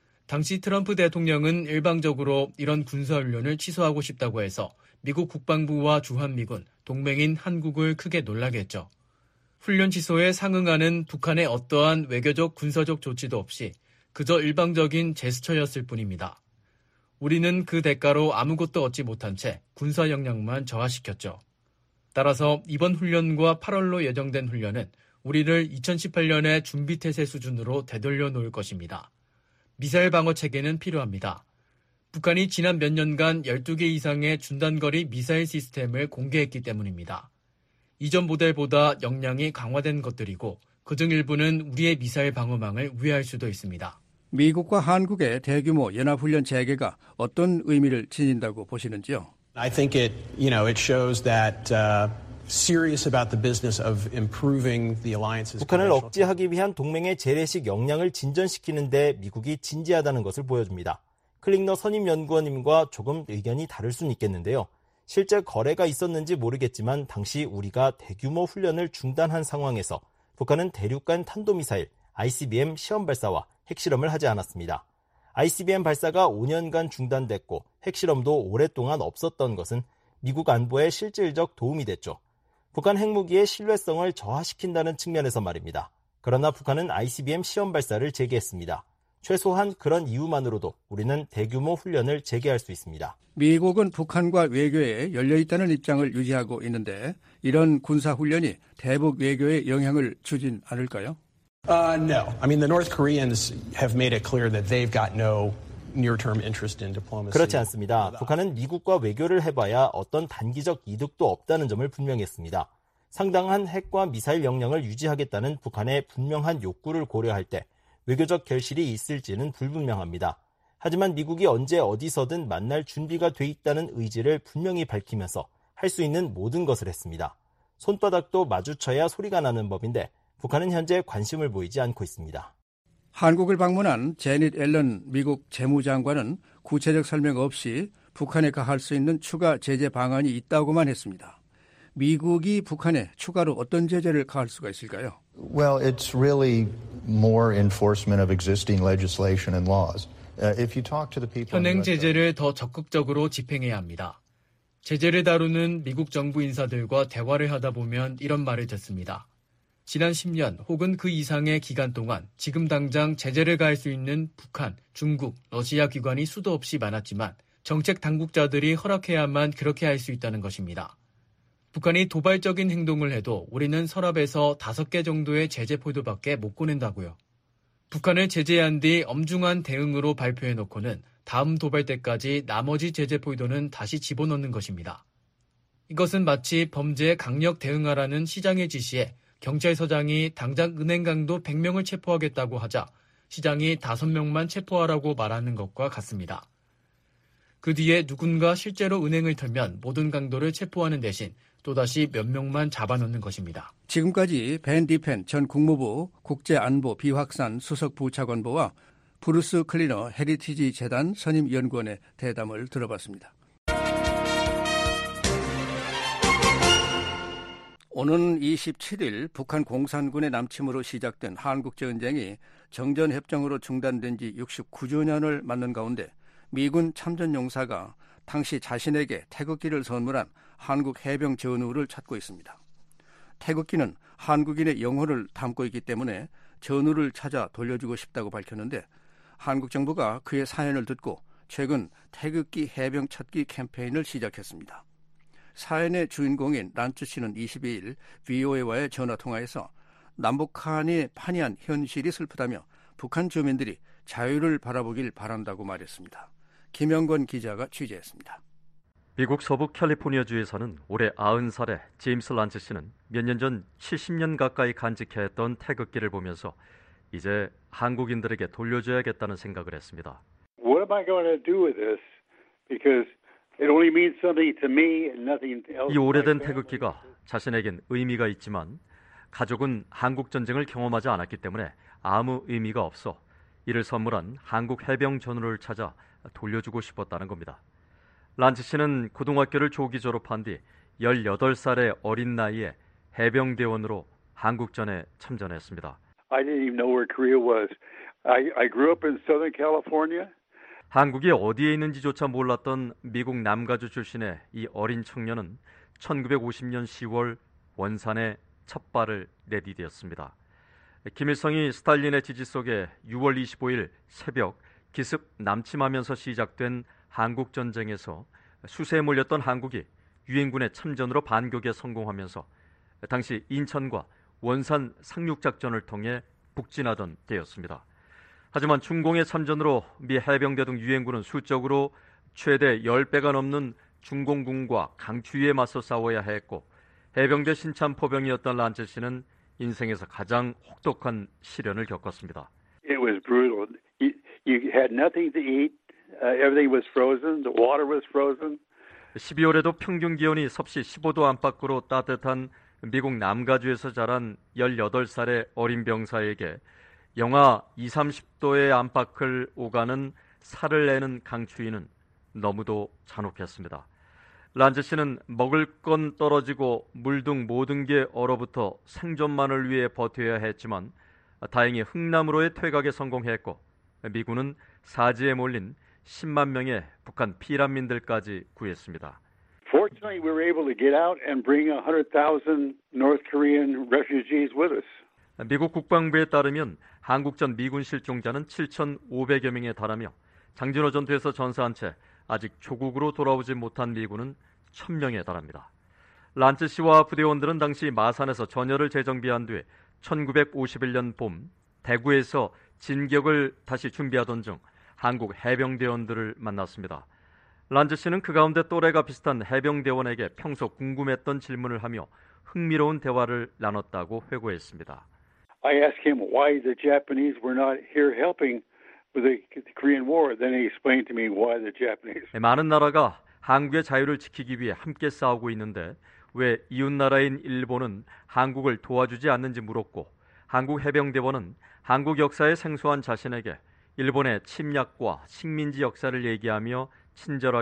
당시 트럼프 대통령은 일방적으로 이런 군사훈련을 취소하고 싶다고 해서 미국 국방부와 주한미군, 동맹인 한국을 크게 놀라게 했죠. 훈련 취소에 상응하는 북한의 어떠한 외교적 군사적 조치도 없이 그저 일방적인 제스처였을 뿐입니다. 우리는 그 대가로 아무것도 얻지 못한 채 군사 역량만 저하시켰죠. 따라서 이번 훈련과 8월로 예정된 훈련은 우리를 2018년의 준비태세 수준으로 되돌려 놓을 것입니다. 미사일 방어 체계는 필요합니다. 북한이 지난 몇 년간 12개 이상의 중단거리 미사일 시스템을 공개했기 때문입니다. 이전 모델보다 역량이 강화된 것들이고 그중 일부는 우리의 미사일 방어망을 우회할 수도 있습니다. 미국과 한국의 대규모 연합훈련 재개가 어떤 의미를 지닌다고 보시는지요? I think it shows that serious about the business of improving the alliances. 북한을 억제하기 위한 동맹의 재래식 역량을 진전시키는 데 미국이 진지하다는 것을 보여줍니다. 클링너 선임연구원님과 조금 의견이 다를 수는 있겠는데요. 실제 거래가 있었는지 모르겠지만 당시 우리가 대규모 훈련을 중단한 상황에서 북한은 대륙간 탄도미사일 ICBM 시험 발사와 핵실험을 하지 않았습니다. ICBM 발사가 5년간 중단됐고 핵실험도 오랫동안 없었던 것은 미국 안보에 실질적 도움이 됐죠. 북한 핵무기의 신뢰성을 저하시킨다는 측면에서 말입니다. 그러나 북한은 ICBM 시험 발사를 재개했습니다. 최소한 그런 이유만으로도 우리는 대규모 훈련을 재개할 수 있습니다. 미국은 북한과 외교에 열려있다는 입장을 유지하고 있는데 이런 군사훈련이 대북 외교에 영향을 주진 않을까요? No. I mean, the North Koreans have made it clear that they've got no near-term interest in diplomacy. 그렇지 않습니다. 북한은 미국과 외교를 해봐야 어떤 단기적 이득도 없다는 점을 분명히 했습니다. 상당한 핵과 미사일 역량을 유지하겠다는 북한의 분명한 욕구를 고려할 때 외교적 결실이 있을지는 불분명합니다. 하지만 미국이 언제 어디서든 만날 준비가 돼 있다는 의지를 분명히 밝히면서 할 수 있는 모든 것을 했습니다. 손바닥도 마주쳐야 소리가 나는 법인데 북한은 현재 관심을 보이지 않고 있습니다. 한국을 방문한 제닛 앨런 미국 재무장관은 구체적 설명 없이 북한에 가할 수 있는 추가 제재 방안이 있다고만 했습니다. 미국이 북한에 추가로 어떤 제재를 가할 수가 있을까요? Well, it's really more enforcement of existing legislation and laws. If you talk to the people 현행 제재를 더 적극적으로 집행해야 합니다. 제재를 다루는 미국 정부 인사들과 대화를 하다 보면 이런 말을 듣습니다. 지난 10년 혹은 그 이상의 기간 동안 지금 당장 제재를 가할 수 있는 북한, 중국, 러시아 기관이 수도 없이 많았지만 정책 당국자들이 허락해야만 그렇게 할 수 있다는 것입니다. 북한이 도발적인 행동을 해도 우리는 서랍에서 5개 정도의 제재 폴더밖에 못 꺼낸다고요. 북한을 제재한 뒤 엄중한 대응으로 발표해놓고는 다음 도발 때까지 나머지 제재 폴더는 다시 집어넣는 것입니다. 이것은 마치 범죄에 강력 대응하라는 시장의 지시에 경찰서장이 당장 은행 강도 100명을 체포하겠다고 하자 시장이 5명만 체포하라고 말하는 것과 같습니다. 그 뒤에 누군가 실제로 은행을 털면 모든 강도를 체포하는 대신 또다시 몇 명만 잡아놓는 것입니다. 지금까지 벤 디펜 전 국무부 국제안보 비확산 수석부차관보와 브루스 클리너 헤리티지 재단 선임연구원의 대담을 들어봤습니다. 오는 27일 북한 공산군의 남침으로 시작된 한국전쟁이 정전협정으로 중단된 지 69주년을 맞는 가운데 미군 참전용사가 당시 자신에게 태극기를 선물한 한국 해병 전우를 찾고 있습니다. 태극기는 한국인의 영혼을 담고 있기 때문에 전우를 찾아 돌려주고 싶다고 밝혔는데 한국 정부가 그의 사연을 듣고 최근 태극기 해병 찾기 캠페인을 시작했습니다. 사연의 주인공인 란츠 씨는 22일 VOA와의 전화통화에서 남북한이 판이한 현실이 슬프다며 북한 주민들이 자유를 바라보길 바란다고 말했습니다. 김영권 기자가 취재했습니다. 미국 서부 캘리포니아주에서는 올해 90살의 제임스 란츠 씨는 몇 년 전 70년 가까이 간직해왔던 태극기를 보면서 이제 한국인들에게 돌려줘야겠다는 생각을 했습니다. What am I going to do with this? Because it only means something to me and nothing else. 이 오래된 태극기가 자신에겐 의미가 있지만 가족은 한국 전쟁을 경험하지 않았기 때문에 아무 의미가 없어 이를 선물한 한국 해병 전우를 찾아 돌려주고 싶었다는 겁니다. 란츠 씨는 고등학교를 조기 졸업한 뒤 18살의 어린 나이에 해병대원으로 한국전에 참전했습니다. I didn't even know where Korea was. I grew up in Southern California. 한국이 어디에 있는지조차 몰랐던 미국 남가주 출신의 이 어린 청년은 1950년 10월 원산에 첫 발을 내디뎠습니다. 김일성이 스탈린의 지지 속에 6월 25일 새벽 기습 남침하면서 시작된 한국전쟁에서 수세에 몰렸던 한국이 유엔군의 참전으로 반격에 성공하면서 당시 인천과 원산 상륙작전을 통해 북진하던 때였습니다. 하지만 중공의 참전으로 미 해병대 등 유엔군은 수적으로 최대 10배가 넘는 중공군과 강추위에 맞서 싸워야 했고 해병대 신참포병이었던 란츠 씨는 인생에서 가장 혹독한 시련을 겪었습니다. It was brutal. You had nothing to eat. Everything was frozen. The water was frozen. 12월에도 평균 기온이 섭씨 15도 안팎으로 따뜻한 미국 남가주에서 자란 18살의 어린 병사에게 영하 20-30도의 안팎을 오가는 살을 내는 강추위는 너무도 잔혹했습니다. 란츠 씨는 먹을 건 떨어지고 물 등 모든 게 얼어붙어 생존만을 위해 버텨야 했지만 다행히 흥남으로의 퇴각에 성공했고 미군은 사지에 몰린 10만 명의 북한 피난민들까지 구했습니다. Fortunately, we were able to get out and bring 100,000 North Korean refugees with us. 미국 국방부에 따르면 한국전 미군 실종자는 7,500여 명에 달하며 장진호 전투에서 전사한 채 아직 조국으로 돌아오지 못한 미군은 1,000명에 달합니다. 란츠 씨와 부대원들은 당시 마산에서 전열을 재정비한 뒤에 1951년 봄 대구에서 진격을 다시 준비하던 중 한국 해병대원들을 만났습니다. 란츠 씨는 그 가운데 또래가 비슷한 해병대원에게 평소 궁금했던 질문을 하며 흥미로운 대화를 나눴다고 회고했습니다. I asked him why the Japanese were not here helping with the Korean War. Then he explained to me why the Japanese. 많은 나라가 한국의 자유를 지키기 위해 함께 싸우고 있는데 왜 이웃나라인 일본은 한국을 도와주지 않는지 물었고 한국 해병대원은 한국 역사에 생소한 자신에게 일본의 침략과 식민지 역사를 얘기하며 친절하게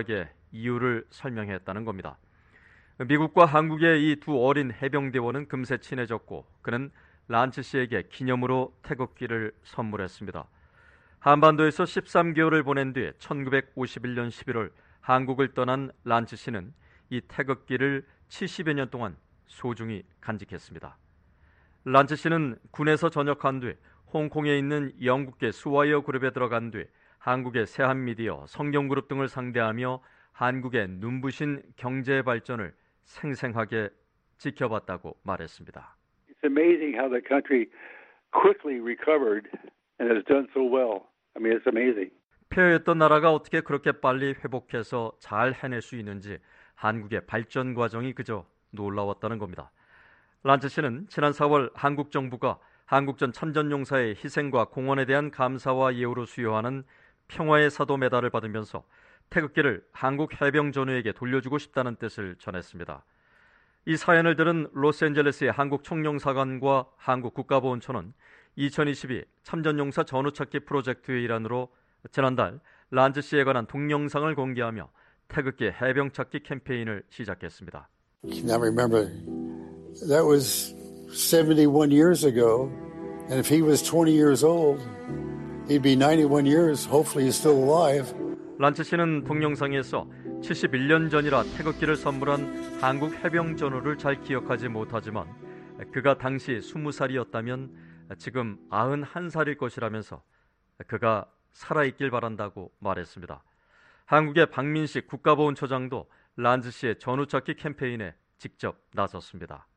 이유를 설명했다는 겁니다. 미국과 한국의 이 두 어린 해병대원은 금세 친해졌고 그는 란츠 씨에게 기념으로 태극기를 선물했습니다. 한반도에서 13개월을 보낸 뒤 1951년 11월 한국을 떠난 란츠 씨는 이 태극기를 70여 년 동안 소중히 간직했습니다. 란츠 씨는 군에서 전역한 뒤 홍콩에 있는 영국계 스와이어 그룹에 들어간 뒤 한국의 세한미디어, 성경그룹 등을 상대하며 한국의 눈부신 경제 발전을 생생하게 지켜봤다고 말했습니다. It's amazing how the country quickly recovered and has done so well. I mean, it's amazing. 폐허했던 나라가 어떻게 그렇게 빨리 회복해서 잘 해낼 수 있는지 한국의 발전 과정이 그저 놀라웠다는 겁니다. 란츠 씨는 지난 4월 한국 정부가 한국전 참전용사의 희생과 공헌에 대한 감사와 예우로 수여하는 평화의 사도 메달을 받으면서 태극기를 한국 해병 전우에게 돌려주고 싶다는 뜻을 전했습니다. 이 사연을 들은 로스앤젤레스의 한국 총영사관과 한국 국가보훈처는 2022 참전용사 전우찾기 프로젝트의 일환으로 지난달 란츠 씨에 관한 동영상을 공개하며 태극기 해병 찾기 캠페인을 시작했습니다. Now remember, that was 71 years ago, and if he was 20 years old, he'd be 91 years. Hopefully he's still alive. 란츠 씨는 동영상에서 71년 전이라 태극기를 선물한 한국 해병 전우를 잘 기억하지 못하지만 그가 당시 20살이었다면 지금 91살일 것이라면서 그가 살아있길 바란다고 말했습니다. 한국의 박민식 국가보훈처장도 란츠 씨의 전우찾기 캠페인에 직접 나섰습니다.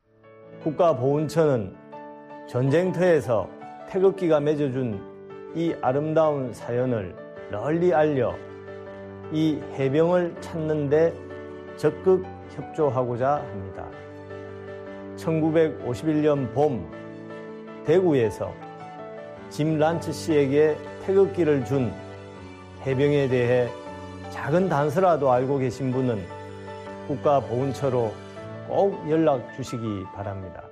국가보훈처는 전쟁터에서 태극기가 맺어준 이 아름다운 사연을 널리 알려 이 해병을 찾는 데 적극 협조하고자 합니다. 1951년 봄 대구에서 짐 란츠 씨에게 태극기를 준 해병에 대해 작은 단서라도 알고 계신 분은 국가보훈처로 꼭 연락 주시기 바랍니다.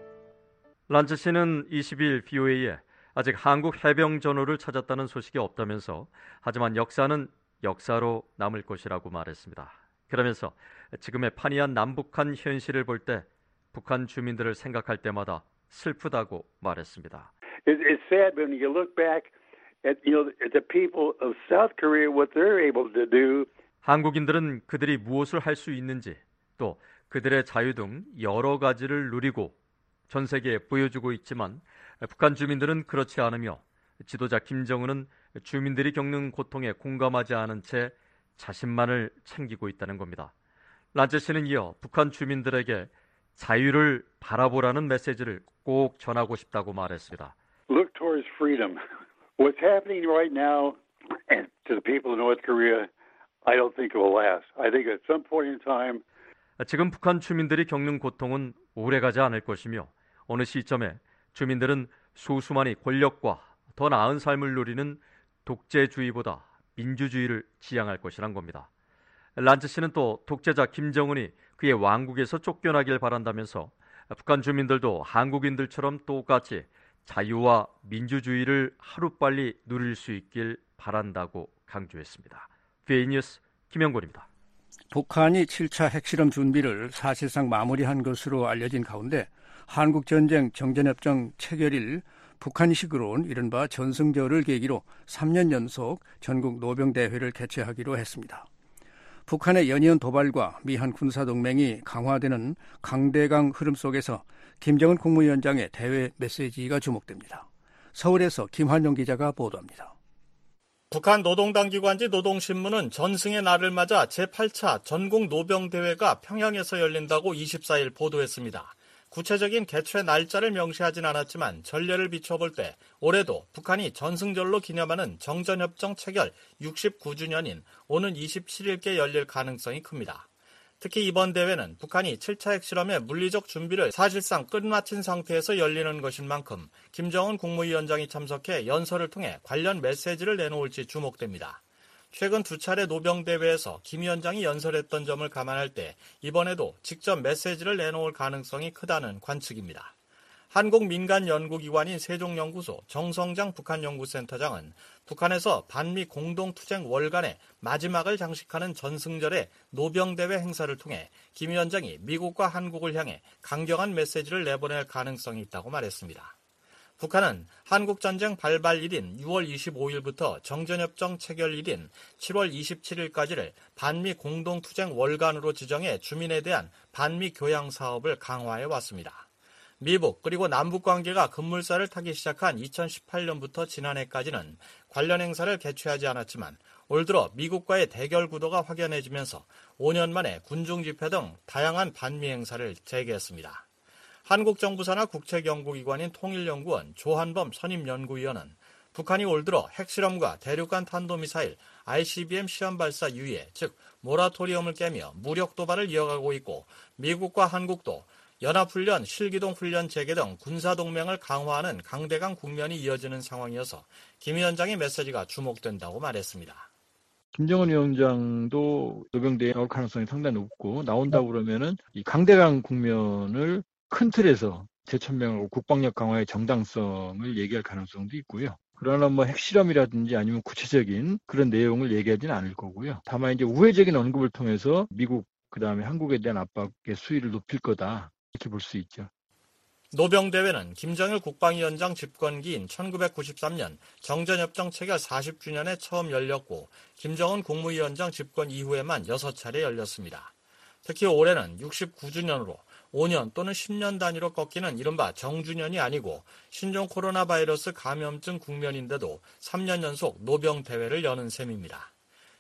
란츠 씨는 20일 BOA에 아직 한국 해병 전우를 찾았다는 소식이 없다면서 하지만 역사는 역사로 남을 것이라고 말했습니다. 그러면서 지금의 판이한 남북한 현실을 볼 때 북한 주민들을 생각할 때마다 슬프다고 말했습니다. It's sad when you look back at the people of South Korea what they're able to do. 한국인들은 그들이 무엇을 할 수 있는지 또 그들의 자유 등 여러 가지를 누리고 전 세계에 보여주고 있지만 북한 주민들은 그렇지 않으며 지도자 김정은은 주민들이 겪는 고통에 공감하지 않은 채 자신만을 챙기고 있다는 겁니다. 란츠 씨는 이어 북한 주민들에게 자유를 바라보라는 메시지를 꼭 전하고 싶다고 말했습니다. Look towards freedom. What's happening right now to the people of North Korea, I don't think it will last. I think at some point in time 지금 북한 주민들이 겪는 고통은 오래가지 않을 것이며 어느 시점에 주민들은 소수만이 권력과 더 나은 삶을 누리는 독재주의보다 민주주의를 지향할 것이란 겁니다. 란츠 씨는 또 독재자 김정은이 그의 왕국에서 쫓겨나길 바란다면서 북한 주민들도 한국인들처럼 똑같이 자유와 민주주의를 하루빨리 누릴 수 있길 바란다고 강조했습니다. VA 뉴스 김영곤입니다. 북한이 7차 핵실험 준비를 사실상 마무리한 것으로 알려진 가운데 한국전쟁 정전협정 체결일 북한식으로 온 이른바 전승절을 계기로 3년 연속 전국 노병대회를 개최하기로 했습니다. 북한의 연이은 도발과 미한 군사동맹이 강화되는 강대강 흐름 속에서 김정은 국무위원장의 대회 메시지가 주목됩니다. 서울에서 김환용 기자가 보도합니다. 북한 노동당기관지 노동신문은 전승의 날을 맞아 제8차 전국 노병대회가 평양에서 열린다고 24일 보도했습니다. 구체적인 개최 날짜를 명시하진 않았지만 전례를 비춰볼 때 올해도 북한이 전승절로 기념하는 정전협정 체결 69주년인 오는 27일께 열릴 가능성이 큽니다. 특히 이번 대회는 북한이 7차 핵실험의 물리적 준비를 사실상 끝마친 상태에서 열리는 것인 만큼 김정은 국무위원장이 참석해 연설을 통해 관련 메시지를 내놓을지 주목됩니다. 최근 두 차례 노병대회에서 김 위원장이 연설했던 점을 감안할 때 이번에도 직접 메시지를 내놓을 가능성이 크다는 관측입니다. 한국민간연구기관인 세종연구소 정성장 북한연구센터장은 북한에서 반미 공동투쟁 월간의 마지막을 장식하는 전승절의 노병대회 행사를 통해 김 위원장이 미국과 한국을 향해 강경한 메시지를 내보낼 가능성이 있다고 말했습니다. 북한은 한국전쟁 발발일인 6월 25일부터 정전협정 체결일인 7월 27일까지를 반미 공동투쟁 월간으로 지정해 주민에 대한 반미 교양 사업을 강화해 왔습니다. 미북 그리고 남북 관계가 급물살을 타기 시작한 2018년부터 지난해까지는 관련 행사를 개최하지 않았지만 올 들어 미국과의 대결 구도가 확연해지면서 5년 만에 군중 집회 등 다양한 반미 행사를 재개했습니다. 한국 정부 산하 국책연구기관인 통일연구원 조한범 선임연구위원은 북한이 올 들어 핵실험과 대륙간 탄도미사일 ICBM 시험 발사 유예, 즉 모라토리엄을 깨며 무력 도발을 이어가고 있고 미국과 한국도 연합훈련, 실기동훈련 재개 등 군사동맹을 강화하는 강대강 국면이 이어지는 상황이어서 김 위원장의 메시지가 주목된다고 말했습니다. 김정은 위원장도 노병대에 나올 가능성이 상당히 높고 나온다고 그러면은 이 강대강 국면을 큰 틀에서 재천명하고 국방력 강화의 정당성을 얘기할 가능성도 있고요. 그러나 뭐 핵실험이라든지 아니면 구체적인 그런 내용을 얘기하지는 않을 거고요. 다만 이제 우회적인 언급을 통해서 미국 그다음에 한국에 대한 압박의 수위를 높일 거다 이렇게 볼 수 있죠. 노병대회는 김정일 국방위원장 집권기인 1993년 정전협정 체결 40주년에 처음 열렸고 김정은 국무위원장 집권 이후에만 6차례 열렸습니다. 특히 올해는 69주년으로 5년 또는 10년 단위로 꺾이는 이른바 정주년이 아니고 신종 코로나 바이러스 감염증 국면인데도 3년 연속 노병대회를 여는 셈입니다.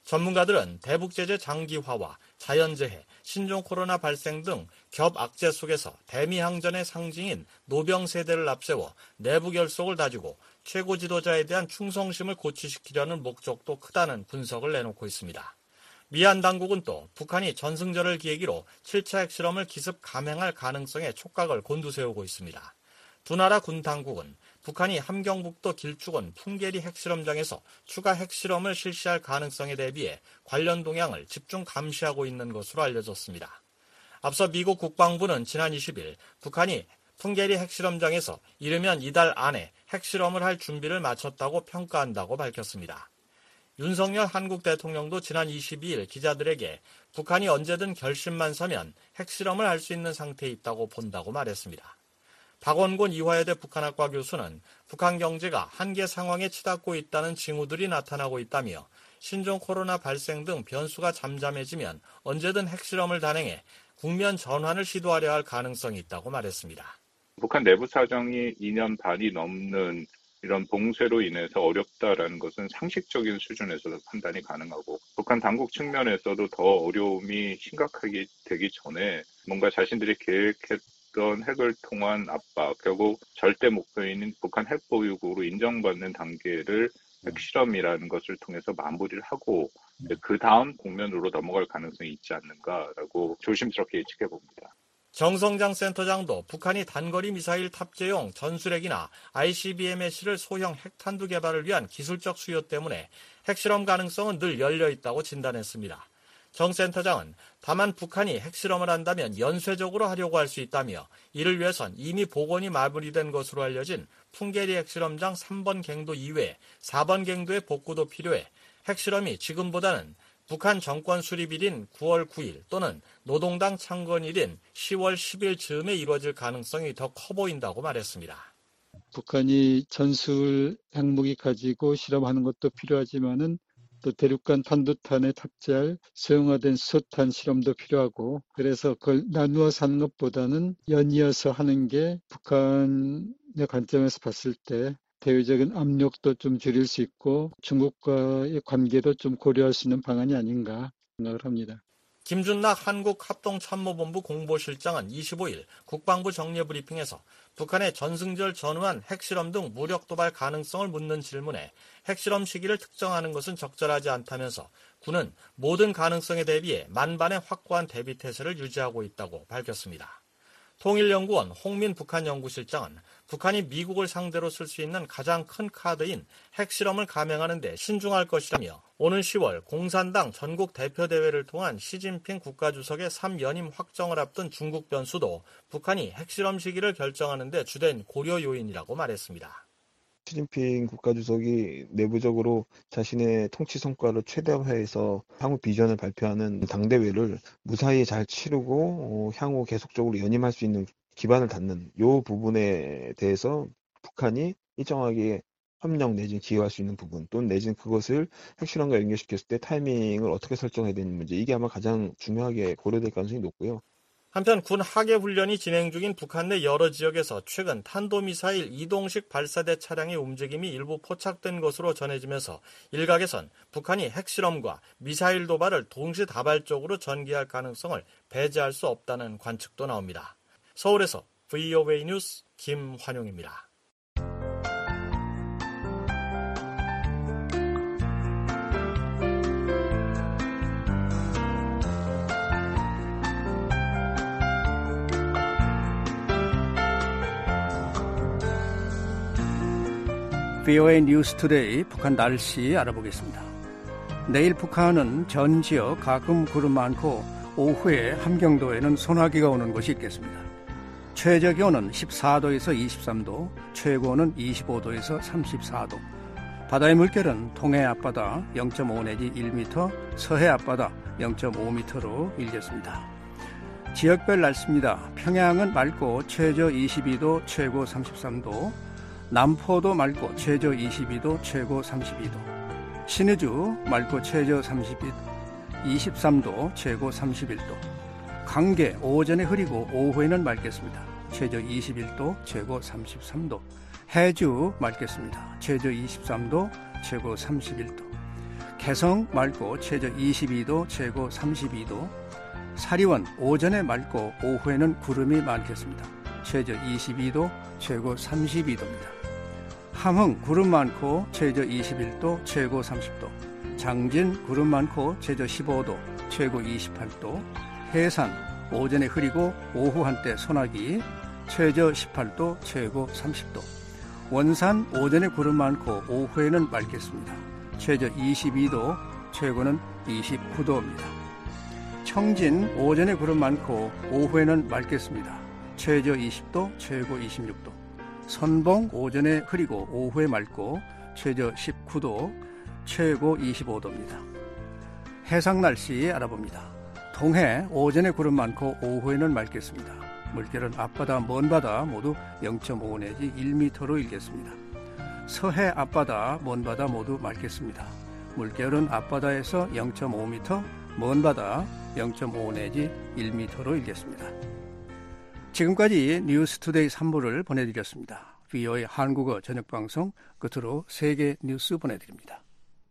전문가들은 대북제재 장기화와 자연재해, 신종 코로나 발생 등 겹악재 속에서 대미항전의 상징인 노병세대를 앞세워 내부 결속을 다지고 최고 지도자에 대한 충성심을 고취시키려는 목적도 크다는 분석을 내놓고 있습니다. 미얀 당국은 또 북한이 전승절을 기획으로 7차 핵실험을 기습 감행할 가능성에 촉각을 곤두세우고 있습니다. 두 나라 군 당국은 북한이 함경북도 길쭉원 풍계리 핵실험장에서 추가 핵실험을 실시할 가능성에 대비해 관련 동향을 집중 감시하고 있는 것으로 알려졌습니다. 앞서 미국 국방부는 지난 20일 북한이 풍계리 핵실험장에서 이르면 이달 안에 핵실험을 할 준비를 마쳤다고 평가한다고 밝혔습니다. 윤석열 한국 대통령도 지난 22일 기자들에게 북한이 언제든 결심만 서면 핵실험을 할 수 있는 상태에 있다고 본다고 말했습니다. 박원곤 이화여대 북한학과 교수는 북한 경제가 한계 상황에 치닫고 있다는 징후들이 나타나고 있다며 신종 코로나 발생 등 변수가 잠잠해지면 언제든 핵실험을 단행해 국면 전환을 시도하려 할 가능성이 있다고 말했습니다. 북한 내부 사정이 2년 반이 넘는 이런 봉쇄로 인해서 어렵다라는 것은 상식적인 수준에서도 판단이 가능하고 북한 당국 측면에서도 더 어려움이 심각하게 되기 전에 뭔가 자신들이 계획했던 핵을 통한 압박, 결국 절대 목표인 북한 핵보유국으로 인정받는 단계를 핵실험이라는 것을 통해서 마무리를 하고 그 다음 국면으로 넘어갈 가능성이 있지 않는가라고 조심스럽게 예측해 봅니다. 정성장 센터장도 북한이 단거리 미사일 탑재용 전술핵이나 ICBM을 소형 핵탄두 개발을 위한 기술적 수요 때문에 핵실험 가능성은 늘 열려 있다고 진단했습니다. 정 센터장은 다만 북한이 핵실험을 한다면 연쇄적으로 하려고 할 수 있다며 이를 위해선 이미 복원이 마무리된 것으로 알려진 풍계리 핵실험장 3번 갱도 이외에 4번 갱도의 복구도 필요해 핵실험이 지금보다는 북한 정권 수립일인 9월 9일 또는 노동당 창건일인 10월 10일 즈음에 이루어질 가능성이 더 커 보인다고 말했습니다. 북한이 전술 핵무기 가지고 실험하는 것도 필요하지만은 또 대륙간 탄도탄에 탑재할 소형화된 수소탄 실험도 필요하고 그래서 그걸 나누어서 하는 것보다는 연이어서 하는 게 북한의 관점에서 봤을 때 대외적인 압력도 좀 줄일 수 있고 중국과의 관계도 좀 고려할 수 있는 방안이 아닌가 생각을 합니다. 김준락 한국합동참모본부 공보실장은 25일 국방부 정례브리핑에서 북한의 전승절 전후한 핵실험 등 무력 도발 가능성을 묻는 질문에 핵실험 시기를 특정하는 것은 적절하지 않다면서 군은 모든 가능성에 대비해 만반의 확고한 대비 태세를 유지하고 있다고 밝혔습니다. 통일연구원 홍민 북한연구실장은 북한이 미국을 상대로 쓸 수 있는 가장 큰 카드인 핵실험을 감행하는 데 신중할 것이라며 오는 10월 공산당 전국 대표대회를 통한 시진핑 국가주석의 3연임 확정을 앞둔 중국 변수도 북한이 핵실험 시기를 결정하는 데 주된 고려 요인이라고 말했습니다. 시진핑 국가주석이 내부적으로 자신의 통치 성과를 최대화해서 향후 비전을 발표하는 당대회를 무사히 잘 치르고 향후 계속적으로 연임할 수 있는 기반을 닫는 이 부분에 대해서 북한이 일정하게 협력 내지는 기여할 수 있는 부분 또는 내지는 그것을 핵실험과 연결시켰을 때 타이밍을 어떻게 설정해야 되는 문제, 이게 아마 가장 중요하게 고려될 가능성이 높고요. 한편 군 하계훈련이 진행 중인 북한 내 여러 지역에서 최근 탄도미사일 이동식 발사대 차량의 움직임이 일부 포착된 것으로 전해지면서 일각에선 북한이 핵실험과 미사일 도발을 동시다발적으로 전개할 가능성을 배제할 수 없다는 관측도 나옵니다. 서울에서 VOA 뉴스 김환용입니다. VOA 뉴스 투데이 북한 날씨 알아보겠습니다. 내일 북한은 전 지역 가끔 구름 많고 오후에 함경도에는 소나기가 오는 곳이 있겠습니다. 최저 기온은 14도에서 23도, 최고는 25도에서 34도. 바다의 물결은 동해 앞바다 0.5 내지 1m, 서해 앞바다 0.5m로 일겠습니다. 지역별 날씨입니다. 평양은 맑고 최저 22도, 최고 33도. 남포도 맑고 최저 22도, 최고 32도. 신의주 맑고 최저 23도, 최고 31도. 강계 오전에 흐리고 오후에는 맑겠습니다. 최저 21도, 최고 33도. 해주 맑겠습니다. 최저 23도, 최고 31도. 개성 맑고 최저 22도, 최고 32도. 사리원 오전에 맑고 오후에는 구름이 많겠습니다. 최저 22도, 최고 32도입니다. 함흥 구름 많고 최저 21도, 최고 30도. 장진 구름 많고 최저 15도, 최고 28도. 해산 오전에 흐리고 오후 한때 소나기, 최저 18도, 최고 30도. 원산 오전에 구름 많고 오후에는 맑겠습니다. 최저 22도, 최고는 29도입니다. 청진 오전에 구름 많고 오후에는 맑겠습니다. 최저 20도, 최고 26도. 선봉 오전에 흐리고 오후에 맑고 최저 19도, 최고 25도입니다. 해상 날씨 알아봅니다. 동해 오전에 구름 많고 오후에는 맑겠습니다. 물결은 앞바다, 먼바다 모두 0.5 내지 1m로 일겠습니다. 서해 앞바다, 먼바다 모두 맑겠습니다. 물결은 앞바다에서 0.5m, 먼바다 0.5 내지 1m로 일겠습니다. 지금까지 뉴스투데이 3부를 보내드렸습니다. VOA 한국어 저녁방송 끝으로 세계 뉴스 보내드립니다.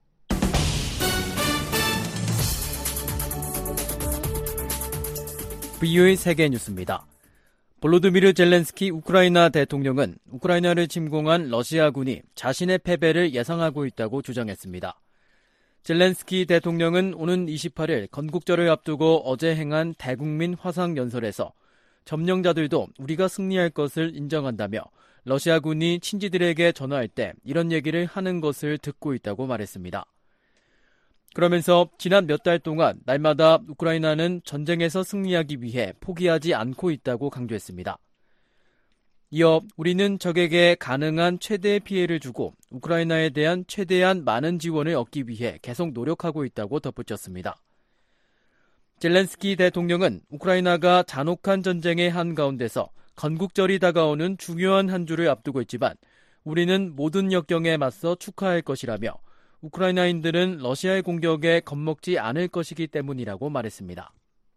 VOA 세계 뉴스입니다. 볼로드미르 젤렌스키 우크라이나 대통령은 우크라이나를 침공한 러시아군이 자신의 패배를 예상하고 있다고 주장했습니다. 젤렌스키 대통령은 오는 28일 건국절을 앞두고 어제 행한 대국민 화상연설에서 점령자들도 우리가 승리할 것을 인정한다며 러시아군이 친지들에게 전화할 때 이런 얘기를 하는 것을 듣고 있다고 말했습니다. 그러면서 지난 몇 달 동안 날마다 우크라이나는 전쟁에서 승리하기 위해 포기하지 않고 있다고 강조했습니다. 이어 우리는 적에게 가능한 최대의 피해를 주고 우크라이나에 대한 최대한 많은 지원을 얻기 위해 계속 노력하고 있다고 덧붙였습니다. 젤렌스키 대통령은 우크라이나가 잔혹한 전쟁의 한가운데서 건국절이 다가오는 중요한 한 주를 앞두고 있지만 우리는 모든 역경에 맞서 축하할 것이라며 우크라이나인들은 러시아의 공격에 겁먹지 않을 것이기 때문이라고 말했습니다.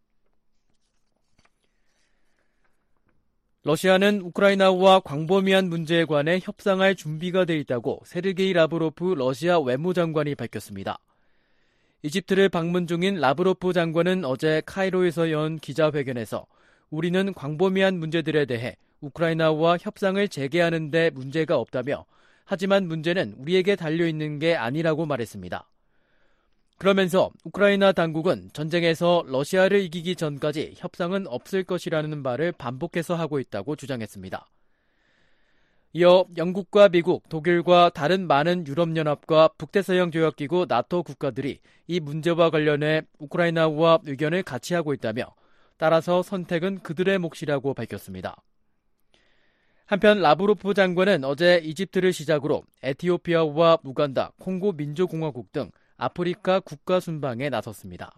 러시아는 우크라이나와 광범위한 문제에 관해 협상할 준비가 돼 있다고 세르게이 라브로프 러시아 외무장관이 밝혔습니다. 이집트를 방문 중인 라브로프 장관은 어제 카이로에서 연 기자회견에서 우리는 광범위한 문제들에 대해 우크라이나와 협상을 재개하는 데 문제가 없다며 하지만 문제는 우리에게 달려있는 게 아니라고 말했습니다. 그러면서 우크라이나 당국은 전쟁에서 러시아를 이기기 전까지 협상은 없을 것이라는 말을 반복해서 하고 있다고 주장했습니다. 이어 영국과 미국, 독일과 다른 많은 유럽연합과 북대서양 조약기구 나토 국가들이 이 문제와 관련해 우크라이나와 의견을 같이 하고 있다며 따라서 선택은 그들의 몫이라고 밝혔습니다. 한편 라브로프 장관은 어제 이집트를 시작으로 에티오피아와 우간다, 콩고 민주공화국 등 아프리카 국가 순방에 나섰습니다.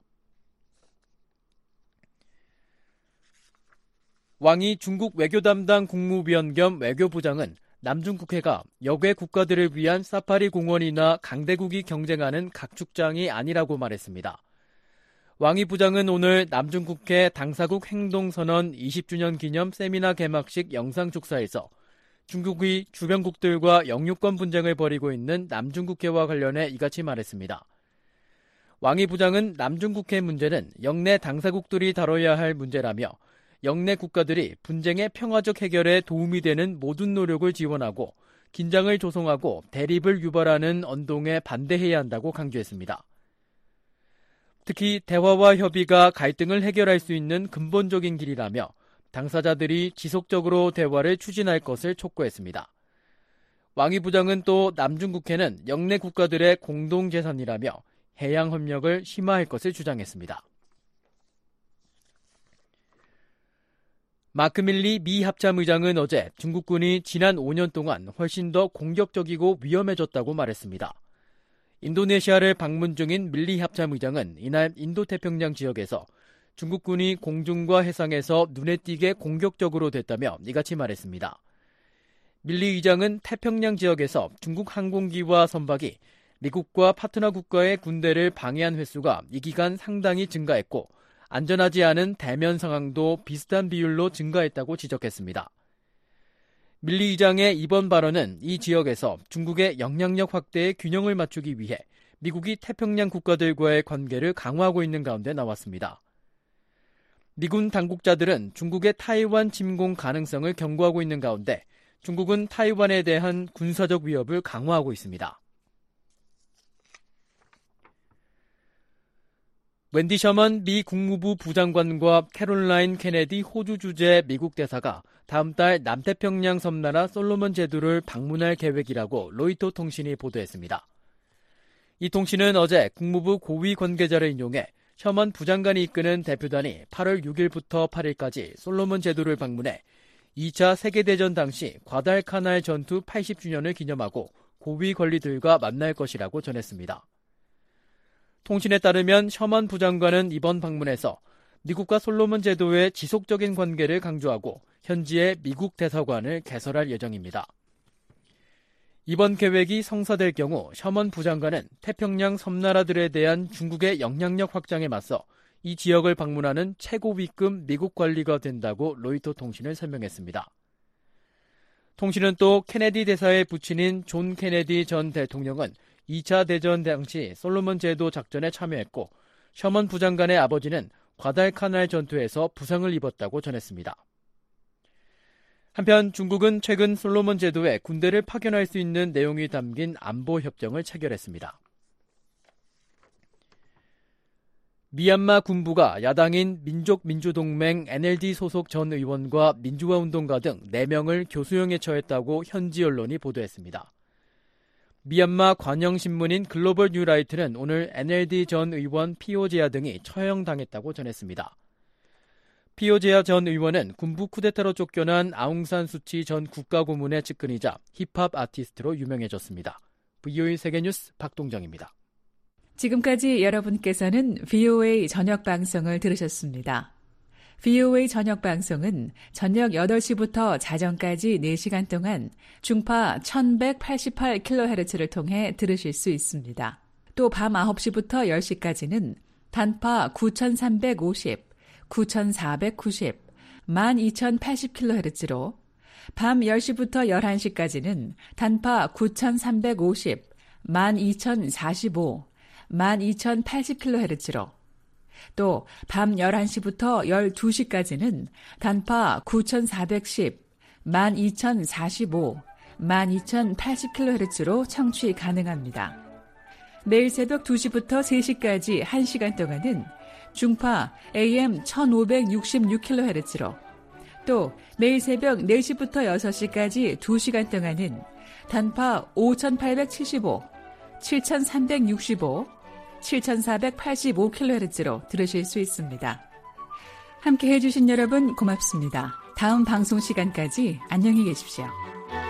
왕이 중국 외교 담당 국무위원 겸 외교부장은 남중국해가 역외 국가들을 위한 사파리 공원이나 강대국이 경쟁하는 각축장이 아니라고 말했습니다. 왕이 부장은 오늘 남중국해 당사국 행동선언 20주년 기념 세미나 개막식 영상 축사에서 중국이 주변국들과 영유권 분쟁을 벌이고 있는 남중국해와 관련해 이같이 말했습니다. 왕이 부장은 남중국해 문제는 영내 당사국들이 다뤄야 할 문제라며 영내 국가들이 분쟁의 평화적 해결에 도움이 되는 모든 노력을 지원하고 긴장을 조성하고 대립을 유발하는 언동에 반대해야 한다고 강조했습니다. 특히 대화와 협의가 갈등을 해결할 수 있는 근본적인 길이라며 당사자들이 지속적으로 대화를 추진할 것을 촉구했습니다. 왕이 부장은 또 남중국해는 영내 국가들의 공동재산이라며 해양협력을 심화할 것을 주장했습니다. 마크 밀리 미 합참의장은 어제 중국군이 지난 5년 동안 훨씬 더 공격적이고 위험해졌다고 말했습니다. 인도네시아를 방문 중인 밀리 합참의장은 이날 인도태평양 지역에서 중국군이 공중과 해상에서 눈에 띄게 공격적으로 됐다며 이같이 말했습니다. 밀리 의장은 태평양 지역에서 중국 항공기와 선박이 미국과 파트너 국가의 군대를 방해한 횟수가 이 기간 상당히 증가했고 안전하지 않은 대면 상황도 비슷한 비율로 증가했다고 지적했습니다. 밀리 의장의 이번 발언은 이 지역에서 중국의 영향력 확대에 균형을 맞추기 위해 미국이 태평양 국가들과의 관계를 강화하고 있는 가운데 나왔습니다. 미군 당국자들은 중국의 타이완 침공 가능성을 경고하고 있는 가운데 중국은 타이완에 대한 군사적 위협을 강화하고 있습니다. 웬디 셔먼 미 국무부 부장관과 캐롤라인 케네디 호주 주재 미국 대사가 다음 달 남태평양 섬나라 솔로몬 제도를 방문할 계획이라고 로이터 통신이 보도했습니다. 이 통신은 어제 국무부 고위 관계자를 인용해 셔먼 부장관이 이끄는 대표단이 8월 6일부터 8일까지 솔로몬 제도를 방문해 2차 세계대전 당시 과달카날 전투 80주년을 기념하고 고위 관리들과 만날 것이라고 전했습니다. 통신에 따르면 셔먼 부장관은 이번 방문에서 미국과 솔로몬 제도의 지속적인 관계를 강조하고 현지의 미국 대사관을 개설할 예정입니다. 이번 계획이 성사될 경우 셔먼 부장관은 태평양 섬나라들에 대한 중국의 영향력 확장에 맞서 이 지역을 방문하는 최고위급 미국 관리가 된다고 로이터 통신을 설명했습니다. 통신은 또 케네디 대사의 부친인 존 케네디 전 대통령은 2차 대전 당시 솔로몬 제도 작전에 참여했고 셔먼 부장관의 아버지는 과달카날 전투에서 부상을 입었다고 전했습니다. 한편 중국은 최근 솔로몬 제도에 군대를 파견할 수 있는 내용이 담긴 안보 협정을 체결했습니다. 미얀마 군부가 야당인 민족민주동맹 NLD 소속 전 의원과 민주화운동가 등 4명을 교수형에 처했다고 현지 언론이 보도했습니다. 미얀마 관영신문인 글로벌 뉴라이트는 오늘 NLD 전 의원 피오제아 등이 처형당했다고 전했습니다. 피오제아 전 의원은 군부 쿠데타로 쫓겨난 아웅산 수치 전 국가고문의 측근이자 힙합 아티스트로 유명해졌습니다. VOA 세계뉴스 박동정입니다. 지금까지 여러분께서는 VOA 저녁 방송을 들으셨습니다. VOA 저녁 방송은 저녁 8시부터 자정까지 4시간 동안 중파 1188kHz를 통해 들으실 수 있습니다. 또 밤 9시부터 10시까지는 단파 9350, 9490, 12080kHz로 밤 10시부터 11시까지는 단파 9350, 12045, 12080kHz로 또 밤 11시부터 12시까지는 단파 9410, 12045, 12080kHz로 청취 가능합니다. 매일 새벽 2시부터 3시까지 1시간 동안은 중파 AM 1566kHz로 또 매일 새벽 4시부터 6시까지 2시간 동안은 단파 5875, 7365, 7485kHz로 들으실 수 있습니다. 함께 해주신 여러분 고맙습니다. 다음 방송 시간까지 안녕히 계십시오.